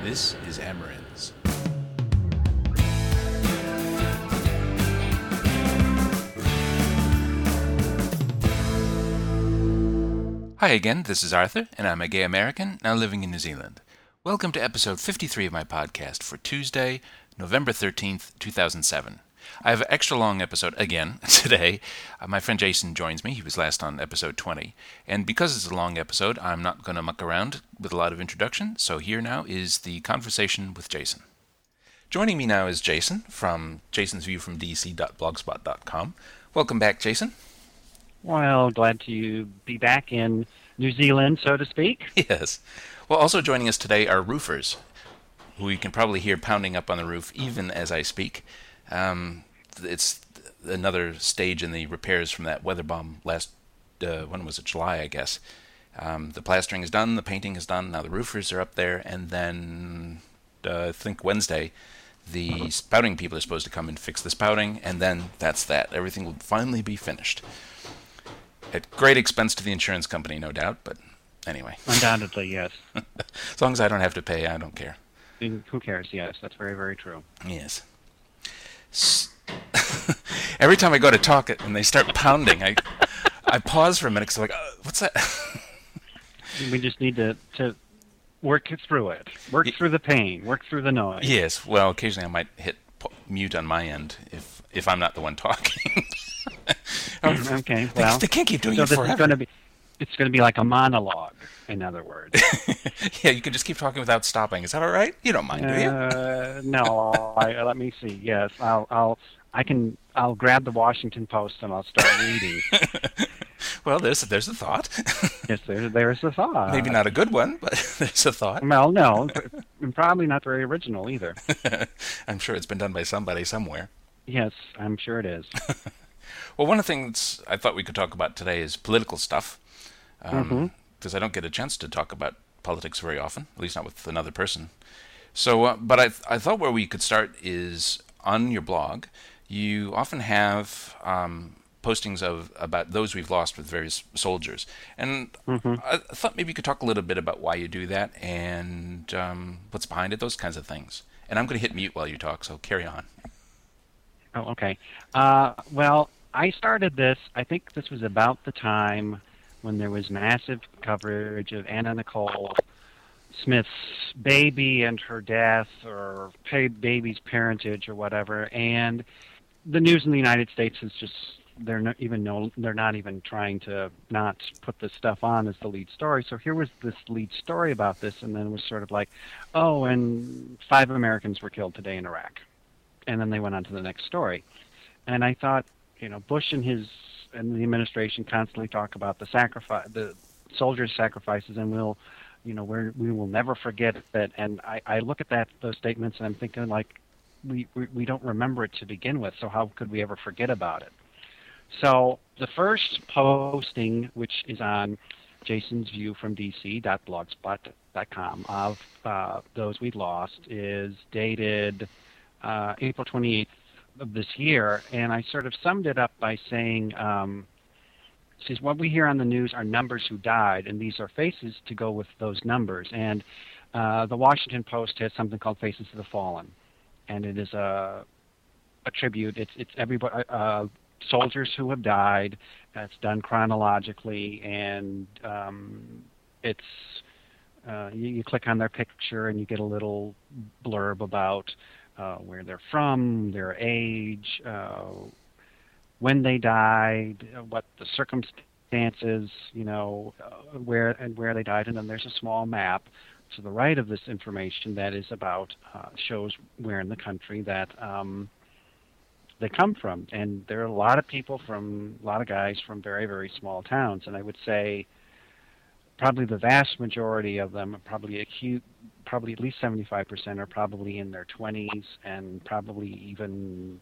This is Amarins. Hi again, this is Arthur, and I'm a gay American now living in New Zealand. Welcome to episode 53 of my podcast for Tuesday, November 13th, 2007. I have an extra long episode again today. My friend Jason joins me. He was last on episode 20. And because it's a long episode, I'm not going to muck around with a lot of introduction. So here now is the conversation with Jason. Joining me now is Jason from jasonsviewfromdc.blogspot.com. Welcome back, Jason. Well, glad to be back in New Zealand, so to speak. Yes. Well, also joining us today are roofers, who you can probably hear pounding up on the roof even as I speak. It's another stage in the repairs from that weather bomb last, when was it, July, I guess. The plastering is done, the painting is done, now the roofers are up there, and then I think Wednesday the spouting people are supposed to come and fix the spouting, and then that's that. Everything will finally be finished. At great expense to the insurance company, no doubt, but anyway. Undoubtedly, yes. As long as I don't have to pay, I don't care. Who cares? Yes, that's very, very true. Yes. Every time I go to talk and they start pounding, I pause for a minute because I'm like, what's that? We just need to work through it. Work through the pain. Work through the noise. Yes. Well, occasionally I might hit mute on my end if I'm not the one talking. Okay, well, they can't keep doing it forever. It's going to be like a monologue, in other words. Yeah, you can just keep talking without stopping. Is that all right? You don't mind, do you? No. Let me see. Yes, I'll grab the Washington Post and I'll start reading. Well, there's a thought. Yes, there's a thought. Maybe not a good one, but there's a thought. Well, no, and probably not very original either. I'm sure it's been done by somebody somewhere. Yes, I'm sure it is. Well, one of the things I thought we could talk about today is political stuff, because I don't get a chance to talk about politics very often, at least not with another person. So, but I thought where we could start is on your blog. You often have postings about those we've lost with various soldiers, and I thought maybe you could talk a little bit about why you do that and what's behind it, those kinds of things. And I'm going to hit mute while you talk, so carry on. Oh, okay. Well, I started this, I think this was about the time when there was massive coverage of Anna Nicole Smith's baby and her death, or baby's parentage or whatever, and the news in the United States is just, they're not even trying to not put this stuff on as the lead story. So here was this lead story about this, and then it was sort of like, oh, and 5 Americans were killed today in Iraq. And then they went on to the next story. And I thought, Bush and the administration constantly talk about the soldiers' sacrifices, and we will never forget that. And I look at those statements, and I'm thinking, like, we don't remember it to begin with, so how could we ever forget about it? So the first posting, which is on jasonsviewfromdc.blogspot.com of those we lost, is dated April 28th of this year, and I sort of summed it up by saying, says what we hear on the news are numbers who died, and these are faces to go with those numbers. And the Washington Post has something called Faces of the Fallen, and it is a tribute. It's everybody, soldiers who have died. It's done chronologically, and it's you click on their picture and you get a little blurb about where they're from, their age, when they died, what the circumstances, where they died, and then there's a small map to the right of this information that is about shows where in the country that they come from. And there are a lot of guys from very, very small towns, and I would say probably the vast majority of them, probably at least 75% are probably in their 20s, and probably even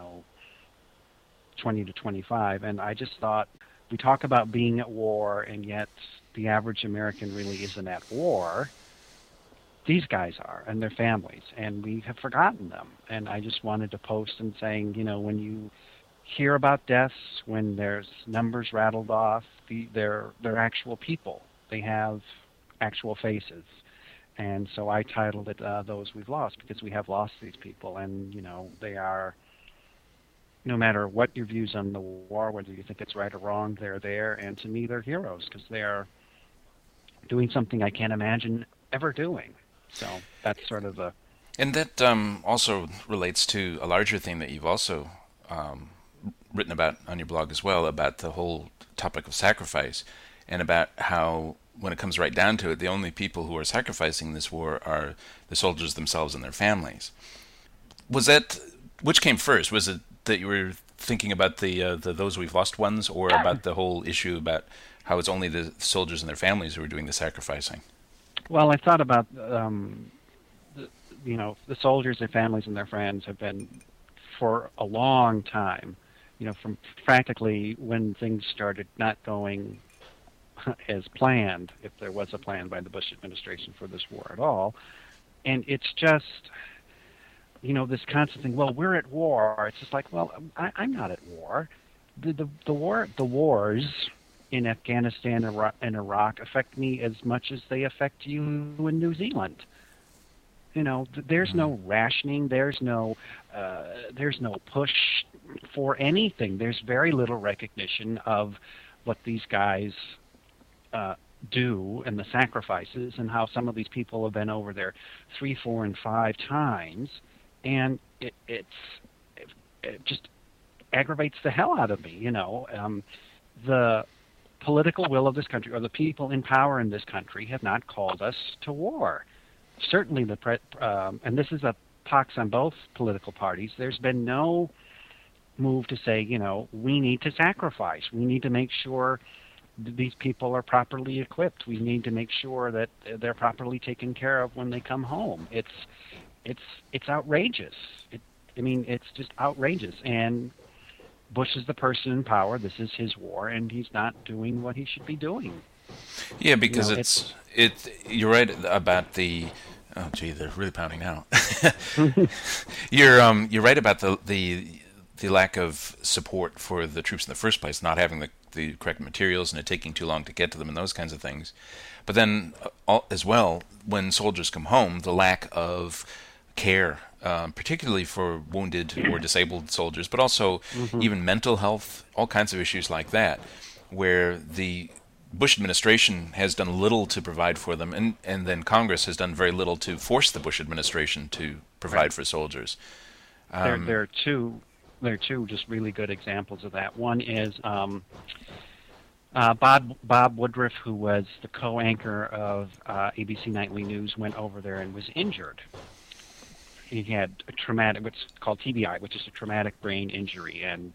20 to 25. And I just thought, we talk about being at war, and yet the average American really isn't at war. These guys are, and their families, and we have forgotten them. And I just wanted to post and saying, when you hear about deaths, when there's numbers rattled off, they're actual people. They have actual faces. And so I titled it "Those We've Lost" because we have lost these people, and they are. No matter what your views on the war, whether you think it's right or wrong, they're there, and to me, they're heroes because they are doing something I can't imagine ever doing. So that's sort of the. And that also relates to a larger thing that you've also written about on your blog as well, about the whole topic of sacrifice, and about how, when it comes right down to it, the only people who are sacrificing this war are the soldiers themselves and their families. Was that, which came first? Was it that you were thinking about the those we've lost ones, or about the whole issue about how it's only the soldiers and their families who are doing the sacrificing? Well, I thought about the soldiers, their families, and their friends have been for a long time. From practically when things started not going as planned, if there was a plan by the Bush administration for this war at all. And it's just, this constant thing, well, we're at war. It's just like, well, I'm not at war. The wars in Afghanistan and Iraq affect me as much as they affect you in New Zealand. There's no rationing. There's no push for anything. There's very little recognition of what these guys do and the sacrifices, and how some of these people have been over there 3, 4, and 5 times, and it just aggravates the hell out of me. The political will of this country, or the people in power in this country, have not called us to war. Certainly, and this is a pox on both political parties. There's been no move to say, we need to sacrifice. We need to make sure these people are properly equipped. We need to make sure that they're properly taken care of when they come home. It's outrageous. It's just outrageous. And Bush is the person in power. This is his war, and he's not doing what he should be doing. Yeah, because you're right about the. Oh, gee, they're really pounding now. You're right about the lack of support for the troops in the first place, not having the correct materials, and it taking too long to get to them, and those kinds of things. But then, as well, when soldiers come home, the lack of care, particularly for wounded or disabled soldiers, but also even mental health, all kinds of issues like that, where the Bush administration has done little to provide for them, and then Congress has done very little to force the Bush administration to provide for soldiers. There are two just really good examples of that. One is Bob Woodruff, who was the co-anchor of ABC Nightly News, went over there and was injured. He had a traumatic, what's called TBI, which is a traumatic brain injury, and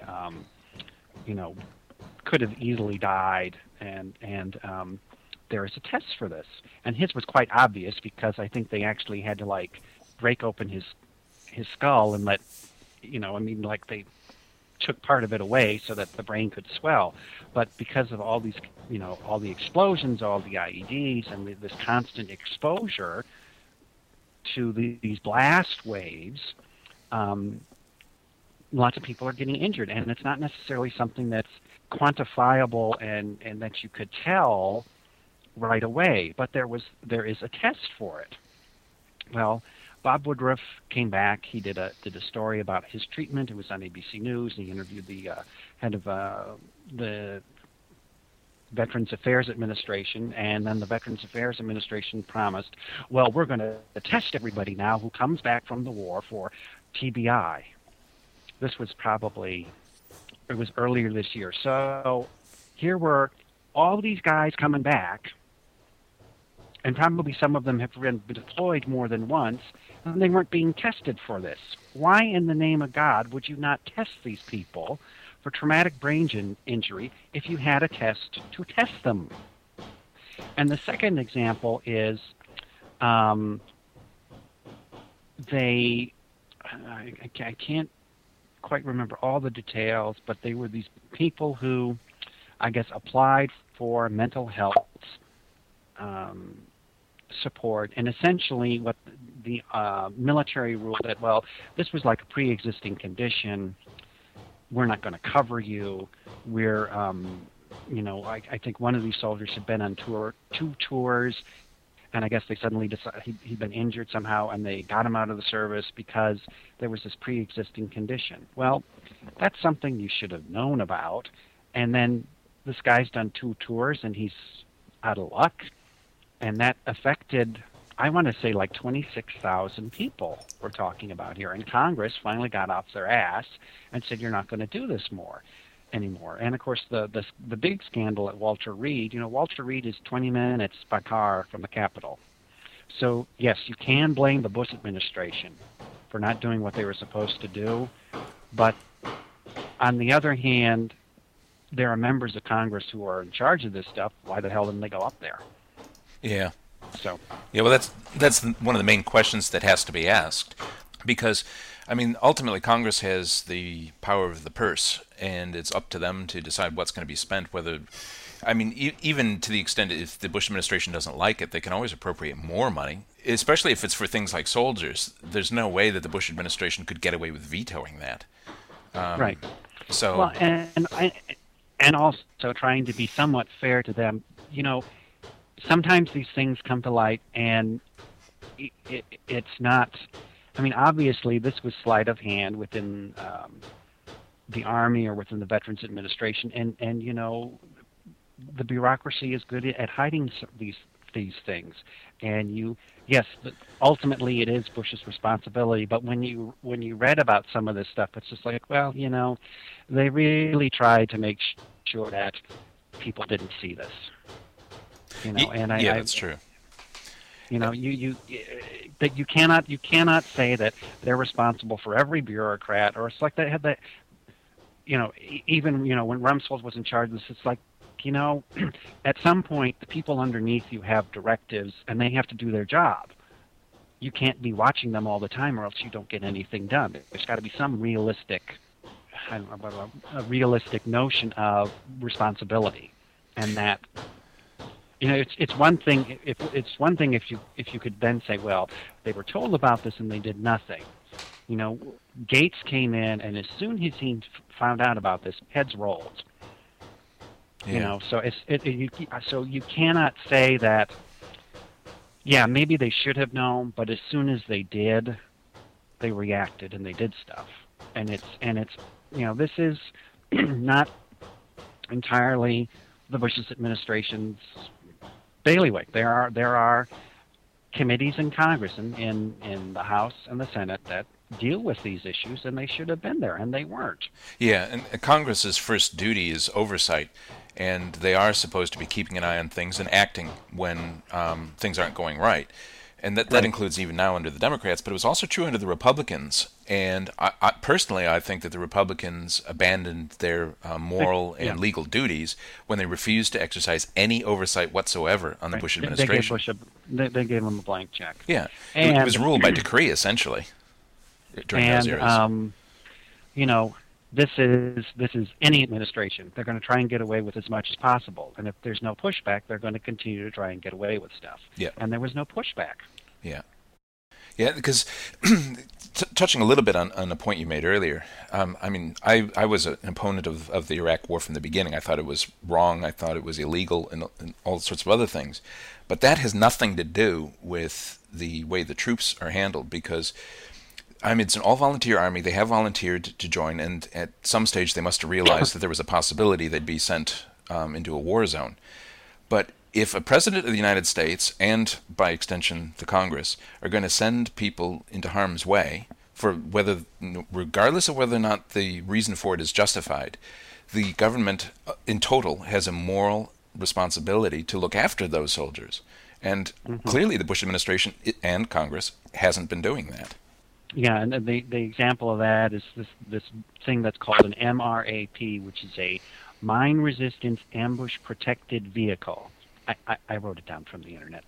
could have easily died, and there is a test for this. And his was quite obvious, because I think they actually had to break open his skull and let, they took part of it away so that the brain could swell. But because of all these, all the explosions, all the IEDs, and this constant exposure to these blast waves, lots of people are getting injured, and it's not necessarily something that's quantifiable and that you could tell right away, but there is a test for it. Well, Bob Woodruff came back. He did a story about his treatment. It was on ABC News, and he interviewed the head of the Veterans Affairs Administration, and then the Veterans Affairs Administration promised, well, we're going to test everybody now who comes back from the war for TBI. This was it was earlier this year. So here were all these guys coming back, and probably some of them have been deployed more than once, and they weren't being tested for this. Why in the name of God would you not test these people for traumatic brain injury if you had a test to test them? And the second example is I can't quite remember all the details, but they were these people who, I guess, applied for mental health support, and essentially what the military ruled that, well, this was like a pre-existing condition. We're not going to cover you. We're, I think one of these soldiers had been on 2 tours, and I guess they suddenly decided he'd been injured somehow, and they got him out of the service because there was this pre-existing condition. Well, that's something you should have known about, and then this guy's done 2 tours, and he's out of luck, and that affected, I want to say, like 26,000 people we're talking about here. And Congress finally got off their ass and said, you're not going to do this anymore. And of course, the big scandal at Walter Reed, Walter Reed is 20 minutes by car from the Capitol. So yes, you can blame the Bush administration for not doing what they were supposed to do, but on the other hand, there are members of Congress who are in charge of this stuff. Why the hell didn't they go up there? Yeah. So. Yeah, well, that's one of the main questions that has to be asked, because, I mean, ultimately Congress has the power of the purse, and it's up to them to decide what's going to be spent. Whether, I mean, even to the extent if the Bush administration doesn't like it, they can always appropriate more money, especially if it's for things like soldiers. There's no way that the Bush administration could get away with vetoing that. Right. So. Well, and also trying to be somewhat fair to them, sometimes these things come to light, and it's not. I mean, obviously, this was sleight of hand within the Army or within the Veterans Administration, and the bureaucracy is good at hiding these things. And yes, ultimately it is Bush's responsibility. But when you read about some of this stuff, it's just like, well, they really tried to make sure that people didn't see this. That's true. That you cannot say that they're responsible for every bureaucrat, or it's like they had that. Even when Rumsfeld was in charge of this, it's like, at some point the people underneath you have directives and they have to do their job. You can't be watching them all the time, or else you don't get anything done. There's got to be some realistic, a realistic notion of responsibility, and that. It's one thing if you could then say, well, they were told about this and they did nothing. Gates came in, and as soon as he found out about this, heads rolled. Yeah. So you cannot say that. Yeah, maybe they should have known, but as soon as they did, they reacted and they did stuff. And it's this is not entirely the Bush administration's bailiwick. There are committees in Congress and in the House and the Senate that deal with these issues, and they should have been there, and they weren't. Yeah, and Congress's first duty is oversight, and they are supposed to be keeping an eye on things and acting when things aren't going right. And that includes even now under the Democrats, but it was also true under the Republicans. And I personally, I think that the Republicans abandoned their moral and legal duties when they refused to exercise any oversight whatsoever on the Bush administration. They gave them a blank check. Yeah, it was ruled by decree, essentially, during those eras. This is any administration. They're going to try and get away with as much as possible. And if there's no pushback, they're going to continue to try and get away with stuff. Yeah. And there was no pushback. Yeah. Yeah, because touching a little bit on a point you made earlier, I was an opponent of the Iraq War from the beginning. I thought it was wrong. I thought it was illegal and all sorts of other things. But that has nothing to do with the way the troops are handled, because it's an all-volunteer army. They have volunteered to join, and at some stage they must have realized that there was a possibility they'd be sent into a war zone. But if a president of the United States, and by extension the Congress, are going to send people into harm's way, regardless of whether or not the reason for it is justified, the government in total has a moral responsibility to look after those soldiers. And clearly the Bush administration and Congress hasn't been doing that. Yeah, and the example of that is this thing that's called an MRAP, which is a Mine Resistant Ambush Protected Vehicle. I wrote it down from the internet.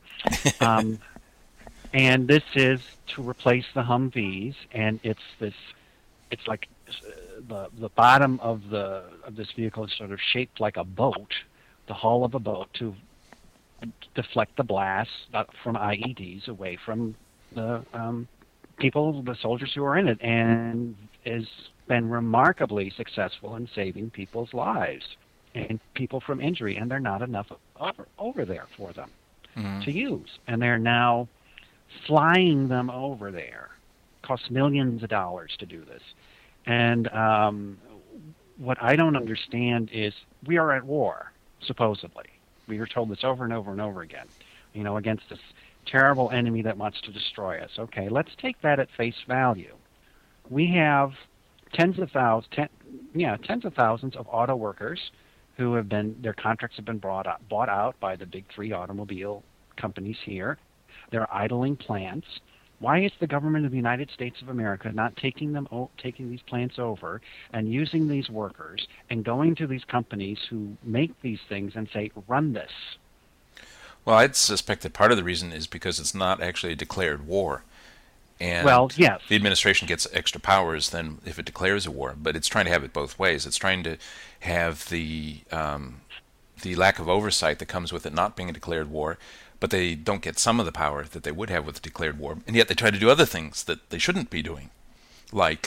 And this is to replace the Humvees, and it's like the bottom of this vehicle is sort of shaped like a boat, the hull of a boat, to deflect the blast from IEDs away from the the soldiers who are in it, and has been remarkably successful in saving people's lives and people from injury, and there are not enough over there for them. to use, and they're now flying them over there. Costs millions of dollars to do this. And what I don't understand is we are at war, supposedly. We were told this over and over and over again, against this terrible enemy that wants to destroy us. Okay, let's take that at face value. We have tens of thousands of auto workers who have their contracts have been bought out by the big three automobile companies here. They're idling plants. Why is the government of the United States of America not taking these plants over and using these workers and going to these companies who make these things and say, run this? Well, I'd suspect that part of the reason is because it's not actually a declared war. And yes. The administration gets extra powers than if it declares a war, but it's trying to have it both ways. It's trying to have the lack of oversight that comes with it not being a declared war, but they don't get some of the power that they would have with a declared war, and yet they try to do other things that they shouldn't be doing, like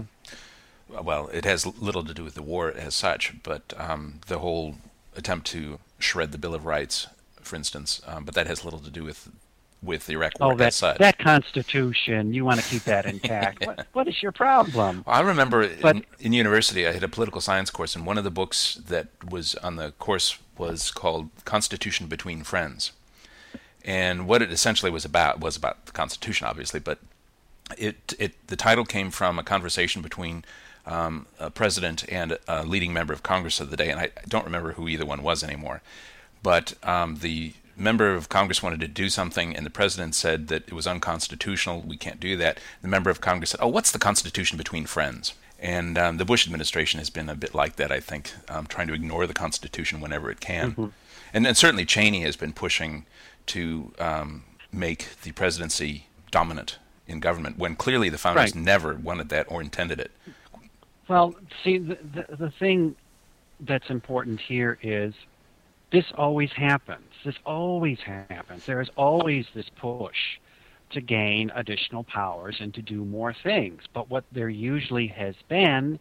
well, it has little to do with the war as such, but the whole attempt to shred the Bill of Rights, for instance, but that has little to do with the Iraq War as such. That Constitution, you want to keep that intact. What is your problem? Well, I remember in university I had a political science course, and one of the books that was on the course was called Constitution Between Friends. And what it essentially was about the Constitution, obviously, but the title came from a conversation between a president and a leading member of Congress of the day, and I don't remember who either one was anymore. But the member of Congress wanted to do something, and the president said that it was unconstitutional, we can't do that. The member of Congress said, what's the Constitution between friends? And the Bush administration has been a bit like that, I think, trying to ignore the Constitution whenever it can. Mm-hmm. And certainly Cheney has been pushing to make the presidency dominant in government, when clearly the founders never wanted that or intended it. Well, see, the thing that's important here is this always happens. This always happens. There is always this push to gain additional powers and to do more things. But what there usually has been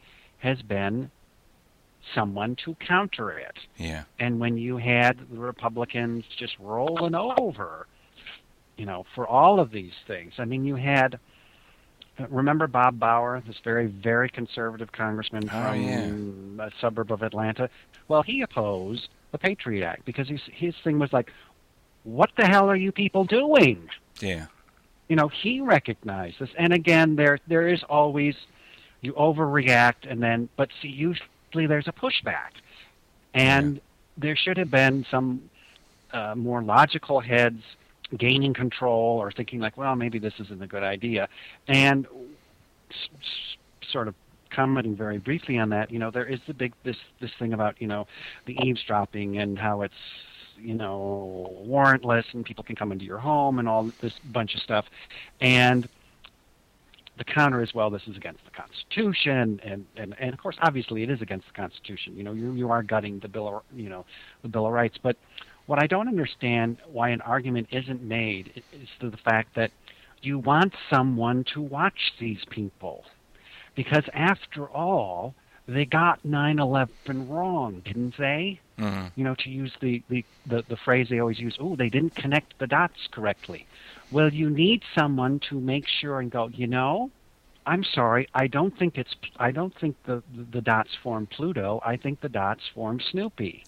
someone to counter it. Yeah. And when you had the Republicans just rolling over, for all of these things, I mean, you had, remember Bob Bauer, this very, very conservative congressman from a suburb of Atlanta? Well, he opposed the Patriot Act because his thing was like, what the hell are you people doing? Yeah. He recognized this. And again, there is always, you overreact, but see, usually there's a pushback. And there should have been some more logical heads gaining control or thinking like, well, maybe this isn't a good idea. And sort of commenting very briefly on that, there is this thing about, the eavesdropping and how it's, warrantless and people can come into your home and all this bunch of stuff. And the counter is, well, this is against the Constitution, and of course, obviously, it is against the Constitution. You are gutting the Bill of Rights. But what I don't understand why an argument isn't made is to the fact that you want someone to watch these people, because after all, they got 9/11 wrong, didn't they? Mm-hmm. To use the phrase they always use, they didn't connect the dots correctly. Well, you need someone to make sure and go, I'm sorry, I don't think the dots form Pluto. I think the dots form Snoopy.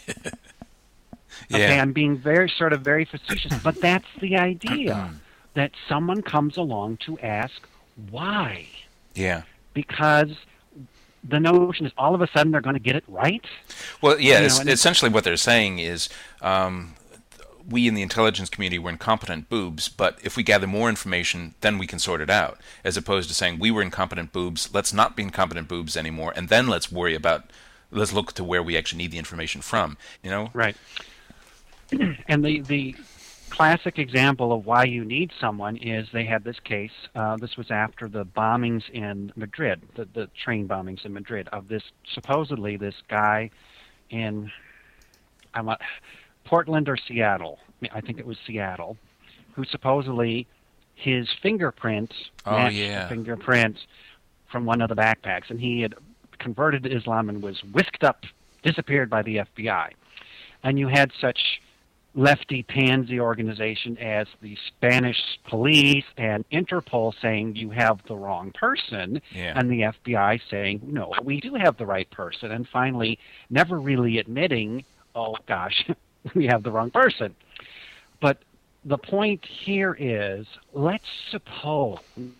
Okay, I'm being very facetious, but that's the idea, that someone comes along to ask why. Yeah. Because the notion is all of a sudden they're going to get it right. Well, yeah, essentially what they're saying is we in the intelligence community were incompetent boobs, but if we gather more information, then we can sort it out, as opposed to saying we were incompetent boobs, let's not be incompetent boobs anymore, and then let's look to where we actually need the information from, Right. And the classic example of why you need someone is they had this case, this was after the bombings in Madrid, the train bombings in Madrid, of supposedly this guy in Portland or Seattle, I think it was Seattle, who supposedly his fingerprint matched the fingerprint from one of the backpacks, and he had converted to Islam and was whisked up, disappeared by the FBI. And you had such lefty pansy organization as the Spanish police and Interpol saying you have the wrong person, Yeah. and the FBI saying, no, we do have the right person, and finally never really admitting, oh gosh, we have the wrong person. But the point here is, let's suppose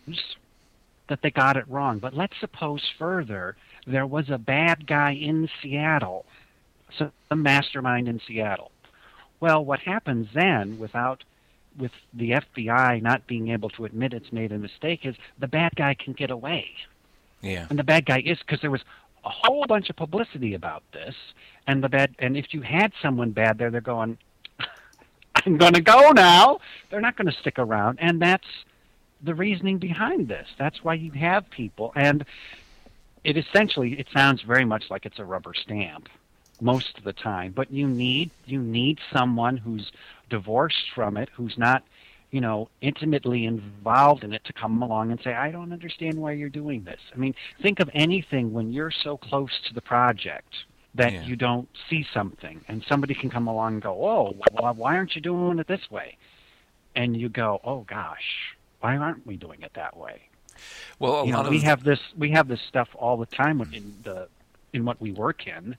that they got it wrong, but let's suppose further there was a bad guy in Seattle, some mastermind in Seattle. Well, what happens then, with the FBI not being able to admit it's made a mistake, is the bad guy can get away. Yeah. And the bad guy is, because there was a whole bunch of publicity about this, and if you had someone bad there, they're going, I'm going to go now. They're not going to stick around, and that's the reasoning behind this. That's why you have people, and it sounds very much like it's a rubber stamp most of the time, but you need someone who's divorced from it, who's not, intimately involved in it, to come along and say, I don't understand why you're doing this. I mean, think of anything when you're so close to the project that you don't see something, and somebody can come along and go, oh, well, why aren't you doing it this way? And you go, oh gosh, why aren't we doing it that way? Well, we have this stuff all the time in what we work in.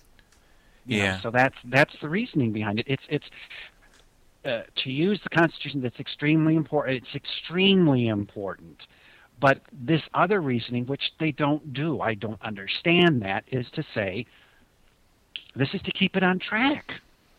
So that's the reasoning behind it. It's to use the Constitution. That's extremely important. It's extremely important. But this other reasoning, which they don't do, I don't understand that, is to say this is to keep it on track.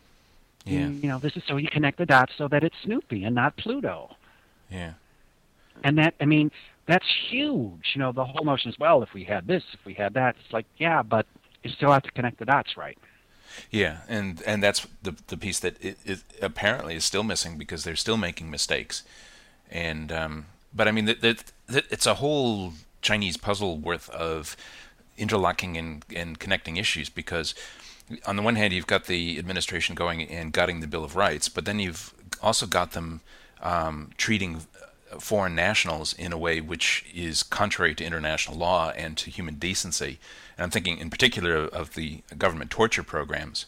Yeah. This is so you connect the dots so that it's Snoopy and not Pluto. Yeah. And that's huge. The whole notion is, well, if we had this, if we had that, it's like, yeah, but you still have to connect the dots, right? Yeah, and that's the piece that it apparently is still missing, because they're still making mistakes. And but I mean, it's a whole Chinese puzzle worth of interlocking and connecting issues, because on the one hand you've got the administration going and gutting the Bill of Rights, but then you've also got them treating foreign nationals in a way which is contrary to international law and to human decency. And I'm thinking in particular of the government torture programs.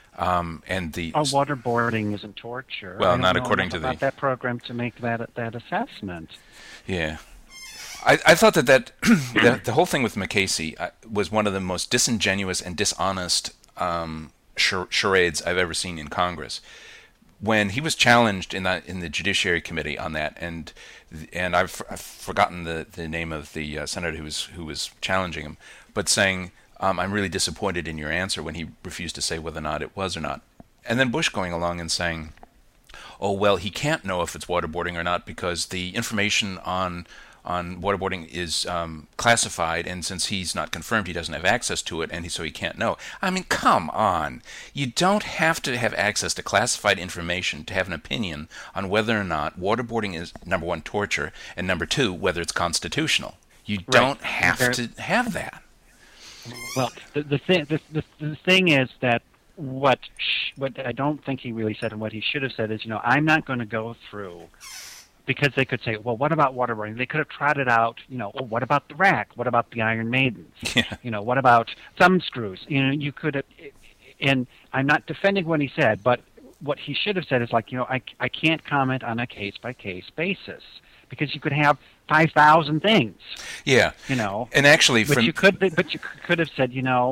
And the waterboarding isn't torture. Well, not according to that program to make that assessment. Yeah. I thought that the whole thing with McCasey was one of the most disingenuous and dishonest charades I've ever seen in Congress. When he was challenged in the Judiciary Committee on that, and I've forgotten the name of the senator who was challenging him, but saying, I'm really disappointed in your answer, when he refused to say whether or not it was or not. And then Bush going along and saying, oh, well, he can't know if it's waterboarding or not because the information on waterboarding is classified, and since he's not confirmed, he doesn't have access to it, and so he can't know. I mean, come on. You don't have to have access to classified information to have an opinion on whether or not waterboarding is, number one, torture, and number two, whether it's constitutional. You don't have to have that. Well, the thing is that what I don't think he really said, and what he should have said is, I'm not going to go through, because they could say, well, what about waterboarding? They could have trotted out, well, what about the rack? What about the Iron Maidens? Yeah. What about thumb screws? You could have, and I'm not defending what he said, but what he should have said is like, I can't comment on a case-by-case basis, because you could have 5,000 things. Yeah. And actually, you could have said,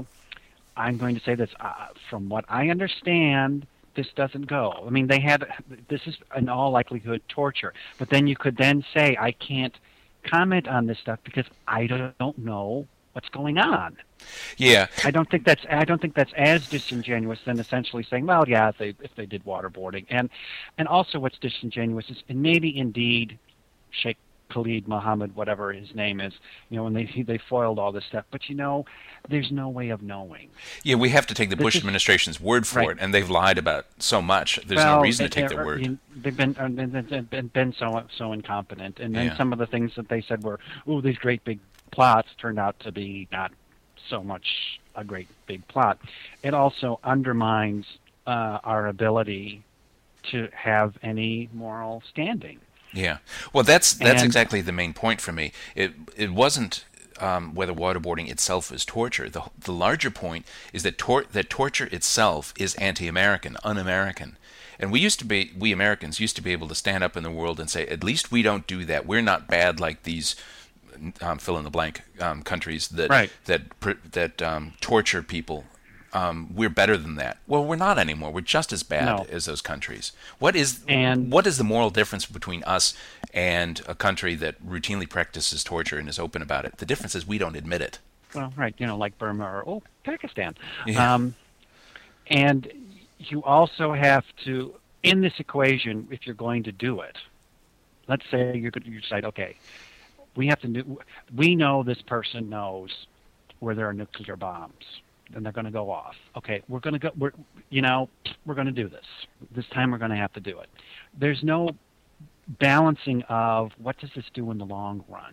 I'm going to say this, from what I understand, this doesn't go. I mean, this is in all likelihood torture. But then you could then say, I can't comment on this stuff because I don't know what's going on. Yeah. I don't think that's as disingenuous than essentially saying, well, yeah, if they did waterboarding. And also what's disingenuous is, and maybe indeed Sheikh Khalid Mohammed, whatever his name is, when they foiled all this stuff. But there's no way of knowing. Yeah, we have to take the Bush administration's word for it, and they've lied about so much. There's no reason to take their word. They've been so incompetent, and then some of the things that they said were, these great big plots, turned out to be not so much a great big plot. It also undermines our ability to have any moral standing. Yeah. Well, that's exactly the main point for me. It wasn't whether waterboarding itself is torture. The larger point is that that torture itself is anti-American, un-American. And we Americans used to be able to stand up in the world and say, at least we don't do that. We're not bad like these fill in the blank countries that Right. that torture people. We're better than that. Well, we're not anymore. We're just as bad No. as those countries. What is And- the moral difference between us and a country that routinely practices torture and is open about it? The difference is we don't admit it. Well, right, like Burma or Pakistan. Yeah. And you also have to, in this equation, if you're going to do it, let's say you decide, okay, we know this person knows where there are nuclear bombs, and they're going to go off. Okay, we're going to do this. This time we're going to have to do it. There's no balancing of what does this do in the long run.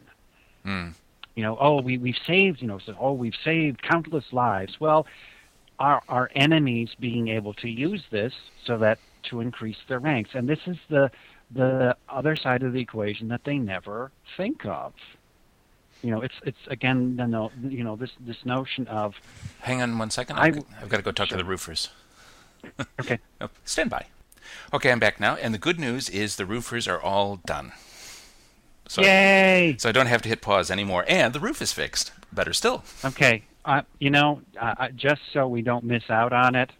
We've saved, we've saved countless lives. Well, our enemies being able to use this so that to increase their ranks, and this is the other side of the equation that they never think of. It's again, this notion of. Hang on one second. I've got to go talk to the roofers. Okay. Oh, stand by. Okay, I'm back now, and the good news is the roofers are all done. So, Yay! So I don't have to hit pause anymore, and the roof is fixed. Better still. Okay. Just so we don't miss out on it.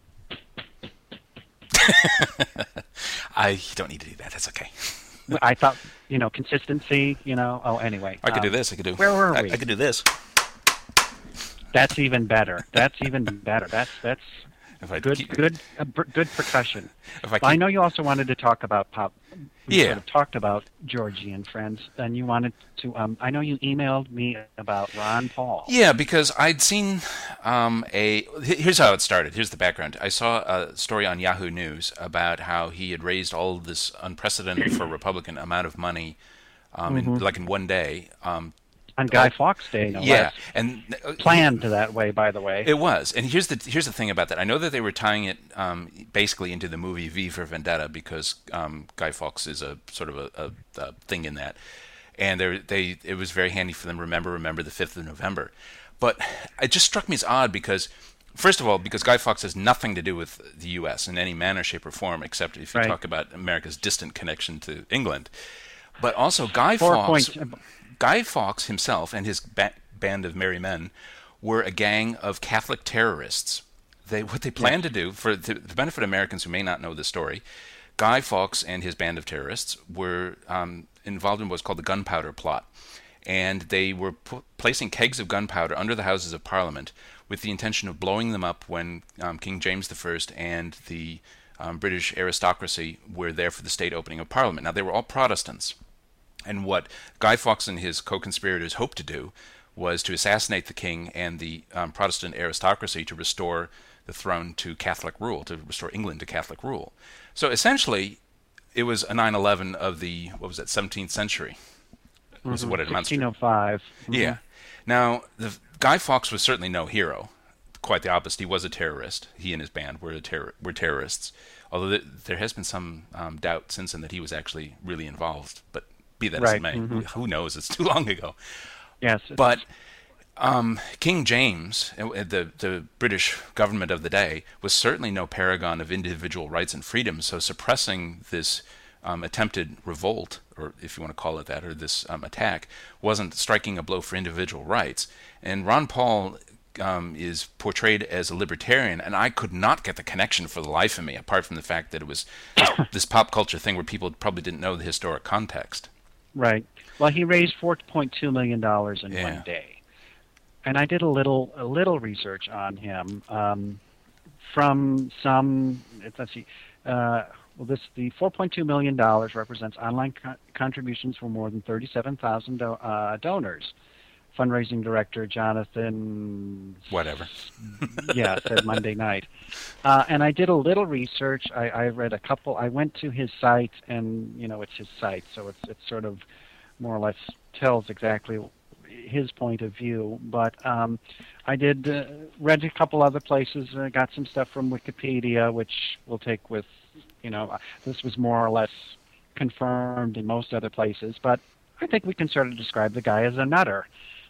I don't need to do that. That's okay. I thought, consistency. Anyway. I could do this. I could do. Where were we? I could do this. That's even better. That's That's If I good. keep- Good percussion. If I Well, I keep- know you also wanted to talk about pop. We Yeah. sort of talked about Georgian friends, and you wanted to. I know you emailed me about Ron Paul. Yeah, because I'd seen here's how it started. Here's the background. I saw a story on Yahoo News about how he had raised all of this unprecedented for a Republican amount of money, in one day. On Guy Fawkes Day, no Yeah, less. and Planned that way, by the way. it was. And here's the thing about that. I know that they were tying it basically into the movie V for Vendetta because Guy Fawkes is a sort of a thing in that, and it was very handy for them. Remember the 5th of November, but it just struck me as odd because. First of all, because Guy Fawkes has nothing to do with the U.S. in any manner, shape, or form, except if you Right. talk about America's distant connection to England. But also, Guy 4 Fawkes points. Guy Fawkes himself and his band of merry men were a gang of Catholic terrorists. What they planned to do, for the benefit of Americans who may not know the story, Guy Fawkes and his band of terrorists were involved in what's called the Gunpowder Plot. And they were placing kegs of gunpowder under the Houses of Parliament with the intention of blowing them up when King James I and the British aristocracy were there for the state opening of Parliament. Now, they were all Protestants. And what Guy Fawkes and his co-conspirators hoped to do was to assassinate the king and the Protestant aristocracy to restore the throne to Catholic rule, to restore England to Catholic rule. So essentially, it was a 9/11 of the, 17th century. This is what it amounts to. 1605. Yeah. Now, Guy Fawkes was certainly no hero. Quite the opposite. He was a terrorist. He and his band were terrorists. Although there has been some doubt since then that he was actually really involved. But be that as it Right. may, who knows? It's too long ago. Yes. But King James, the British government of the day, was certainly no paragon of individual rights and freedoms. So suppressing this attempted revolt, or if you want to call it that, or this attack, wasn't striking a blow for individual rights. And Ron Paul is portrayed as a libertarian, and I could not get the connection for the life of me, apart from the fact that it was this pop culture thing where people probably didn't know the historic context. Right. Well, he raised $4.2 million in Yeah. one day. And I did a little research on him from some. Let's see. The $4.2 million represents online contributions from more than 37,000 donors. Fundraising director Jonathan. Whatever. Yeah, said Monday night. And I did a little research. I read a couple. I went to his site, and it's his site, so it's sort of more or less tells exactly his point of view. But I did read a couple other places. Got some stuff from Wikipedia, which we'll take with. This was more or less confirmed in most other places. But I think we can sort of describe the guy as a nutter.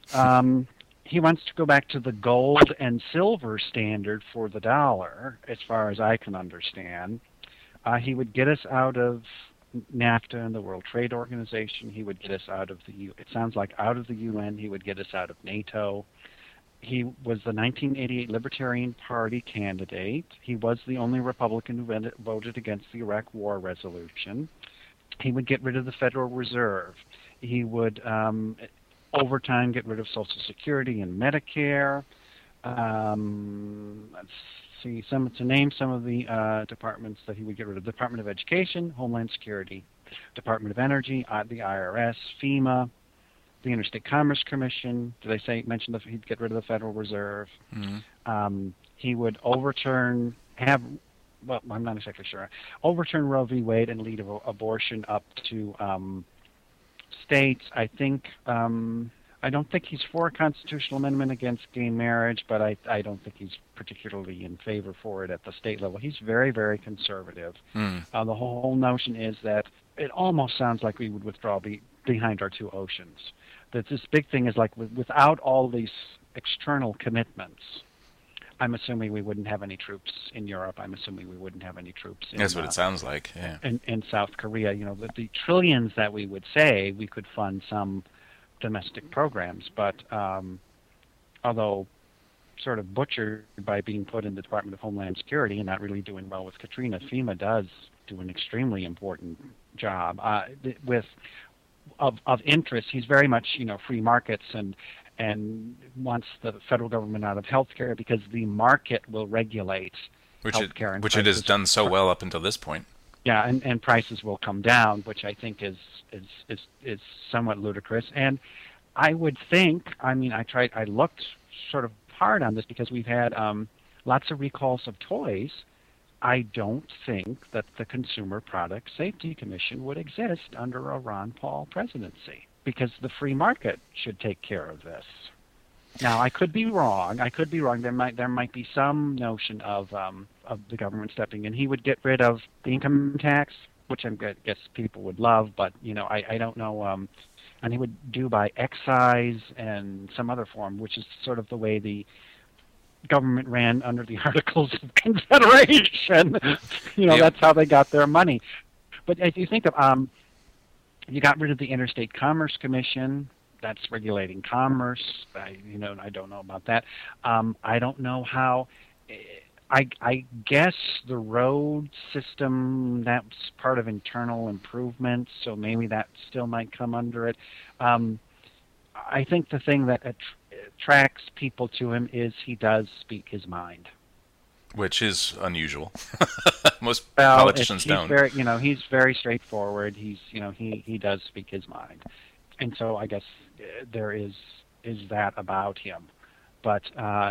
He wants to go back to the gold and silver standard for the dollar, as far as I can understand. He would get us out of NAFTA and the World Trade Organization. He would get us out of it sounds like out of the UN. He would get us out of NATO. He was the 1988 Libertarian Party candidate. He was the only Republican who voted against the Iraq War resolution. He would get rid of the Federal Reserve. He would, over time, get rid of Social Security and Medicare. Let's see, to name some of the departments that he would get rid of: Department of Education, Homeland Security, Department of Energy, the IRS, FEMA, the Interstate Commerce Commission. Did I mention that he'd get rid of the Federal Reserve? Mm-hmm. He would overturn I'm not exactly sure. Overturn Roe v. Wade and lead abortion up to states. I don't think he's for a constitutional amendment against gay marriage, but I don't think he's particularly in favor for it at the state level. He's very, very conservative. The whole notion is that it almost sounds like we would withdraw behind our two oceans. That this big thing is like without all these external commitments, I'm assuming we wouldn't have any troops in Europe. I'm assuming we wouldn't have any troops in That's what it sounds like, yeah. In South Korea. You know, the trillions that we would say, we could fund some domestic programs, but although sort of butchered by being put in the Department of Homeland Security and not really doing well with Katrina, FEMA does do an extremely important job. Of interest, he's very much, free markets and wants the federal government out of healthcare because the market will regulate healthcare. Which it has done so well up until this point. Yeah, and prices will come down, which I think is somewhat ludicrous. And I would think, I looked sort of hard on this because we've had lots of recalls of toys. I don't think that the Consumer Product Safety Commission would exist under a Ron Paul presidency because the free market should take care of this. Now, I could be wrong. There might be some notion of the government stepping in. He would get rid of the income tax, which I guess people would love, but I don't know. And he would do by excise and some other form, which is sort of the way the government ran under the Articles of Confederation. Yep. That's how they got their money. But if you think of, you got rid of the Interstate Commerce Commission. That's regulating commerce. I don't know about that. I don't know how. I guess the road system, that's part of internal improvements, so maybe that still might come under it. I think the thing that attracts people to him is he does speak his mind, which is unusual. Most politicians don't. He's very straightforward. He does speak his mind, and so I guess there is that about him. But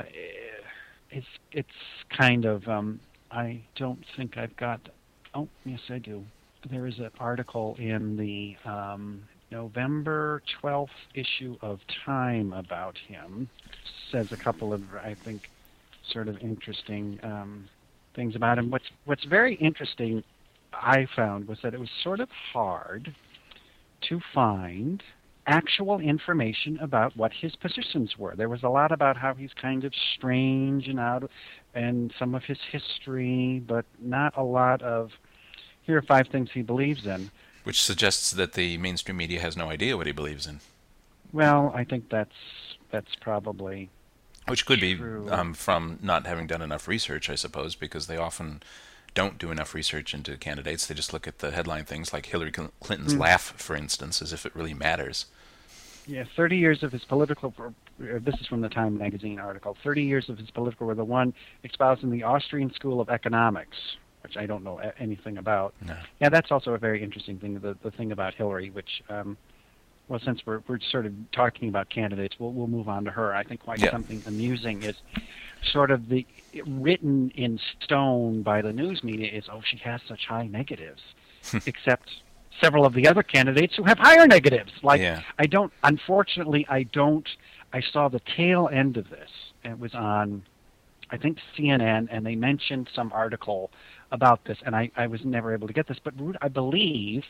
it's kind of I don't think I've got. Oh, yes, I do. There is an article in the November 12th issue of Time about him. Says a couple of, I think, sort of interesting things about him. What's very interesting, I found, was that it was sort of hard to find actual information about what his positions were. There was a lot about how he's kind of strange and some of his history, but not a lot of, here are 5 things he believes in. Which suggests that the mainstream media has no idea what he believes in. Well, I think that's probably which could true. Be from not having done enough research, I suppose, because they often don't do enough research into candidates. They just look at the headline things like Hillary Clinton's laugh, for instance, as if it really matters. Yeah, 30 years of his political... This is from the Time magazine article. 30 years of his political were the one espoused in the Austrian School of Economics, which I don't know anything about. No. Yeah, that's also a very interesting thing, the thing about Hillary, which... well, since we're sort of talking about candidates, we'll move on to her. I think something amusing is sort of the written in stone by the news media is, she has such high negatives, except several of the other candidates who have higher negatives. Unfortunately, I saw the tail end of this. It was on, I think, CNN, and they mentioned some article about this, and I was never able to get this, but I believe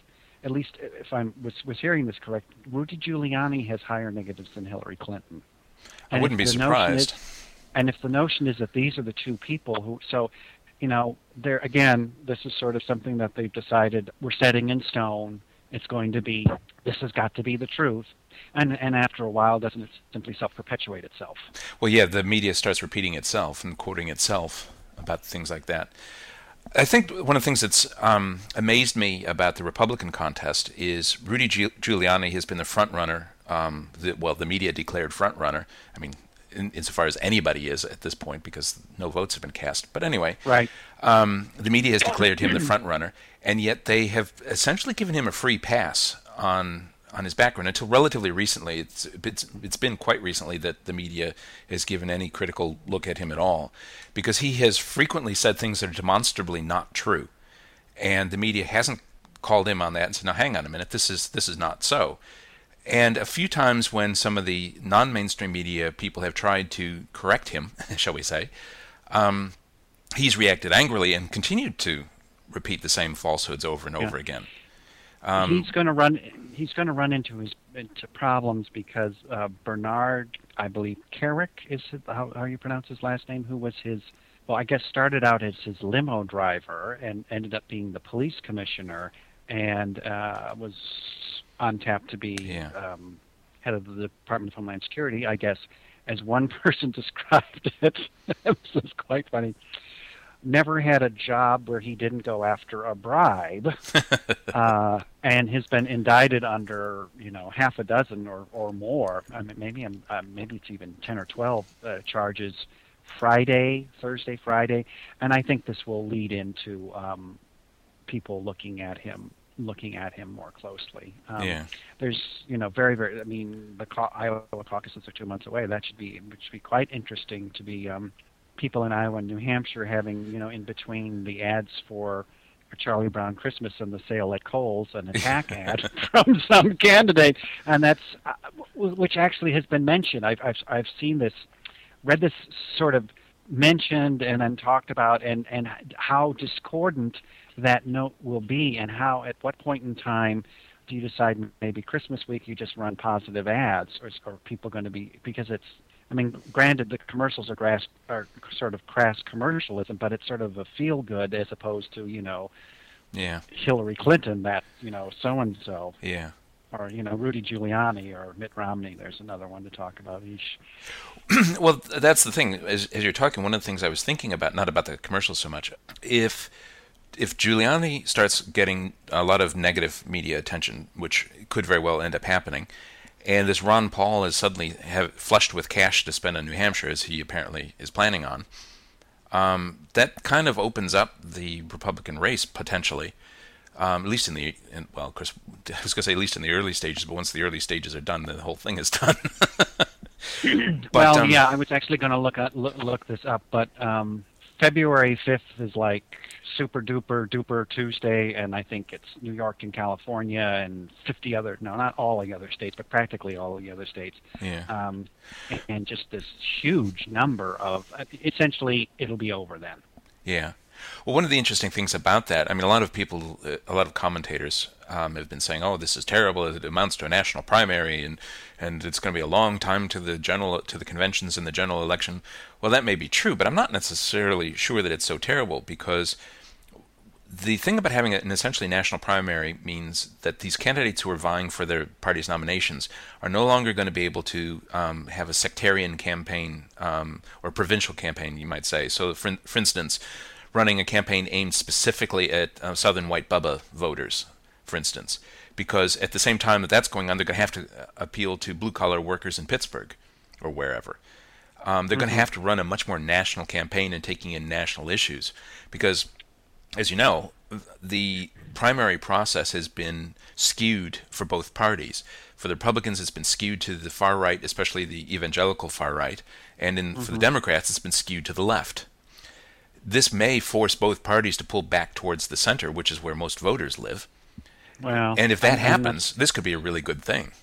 at least if I was hearing this correct, Rudy Giuliani has higher negatives than Hillary Clinton. I wouldn't be surprised. And if the notion is that these are the two people who, so, there again, this is sort of something that they've decided we're setting in stone. It's going to be, this has got to be the truth. And after a while, doesn't it simply self-perpetuate itself? Well, yeah, the media starts repeating itself and quoting itself about things like that. I think one of the things that's amazed me about the Republican contest is Rudy Giuliani has been the front runner. The media declared front runner. I mean, insofar as anybody is at this point, because no votes have been cast. But anyway, right. The media has declared him the front runner, and yet they have essentially given him a free pass on his background until relatively recently. It's been quite recently that the media has given any critical look at him at all, because he has frequently said things that are demonstrably not true, and the media hasn't called him on that and said, "Now, hang on a minute, this is not so." And a few times when some of the non-mainstream media people have tried to correct him, shall we say, he's reacted angrily and continued to repeat the same falsehoods over and over again. He's going to run into problems because Bernard, I believe, Kerik is how you pronounce his last name, who was started out as his limo driver and ended up being the police commissioner and was on tap to be head of the Department of Homeland Security, I guess, as one person described it. It was quite funny. Never had a job where he didn't go after a bribe, and has been indicted under half a dozen or more. I mean, maybe it's even 10 or 12 charges. Thursday, Friday, and I think this will lead into people looking at him more closely. There's very, very. I mean, the Iowa caucuses are 2 months away. That should be quite interesting to be. People in Iowa and New Hampshire having, in between the ads for Charlie Brown Christmas and the sale at Kohl's, an attack ad from some candidate, and that's which actually has been mentioned. I've seen this, read this sort of mentioned and then talked about, and how discordant that note will be, and how at what point in time do you decide maybe Christmas week you just run positive ads, or people going to be, because it's. I mean, granted, the commercials are sort of crass commercialism, but it's sort of a feel-good as opposed to, Hillary Clinton, that, so-and-so. Yeah. Or, Rudy Giuliani or Mitt Romney. There's another one to talk about each. Well, that's the thing. As you're talking, one of the things I was thinking about, not about the commercials so much, if Giuliani starts getting a lot of negative media attention, which could very well end up happening, and this Ron Paul is suddenly flushed with cash to spend in New Hampshire, as he apparently is planning on, that kind of opens up the Republican race potentially, at least of course, I was going to say at least in the early stages, but once the early stages are done, the whole thing is done. I was actually going to look this up, but February 5th is like super duper Tuesday, and I think it's New York and California and 50 other, no, not all the other states, but practically all the other states. Yeah. And just this huge number of, essentially, it'll be over then. Yeah. Well, one of the interesting things about that, I mean, a lot of commentators have been saying, "Oh, this is terrible. It amounts to a national primary, and it's going to be a long time to the conventions and the general election." Well, that may be true, but I'm not necessarily sure that it's so terrible, because the thing about having an essentially national primary means that these candidates who are vying for their party's nominations are no longer going to be able to have a sectarian campaign or provincial campaign, you might say. So, for instance, running a campaign aimed specifically at Southern white Bubba voters, for instance, because at the same time that that's going on, they're going to have to appeal to blue-collar workers in Pittsburgh or wherever. They're going to have to run a much more national campaign and taking in national issues, because, as you know, the primary process has been skewed for both parties. For the Republicans, it's been skewed to the far right, especially the evangelical far right, and for the Democrats, it's been skewed to the left. This may force both parties to pull back towards the center, which is where most voters live. Well, and if that happens, this could be a really good thing.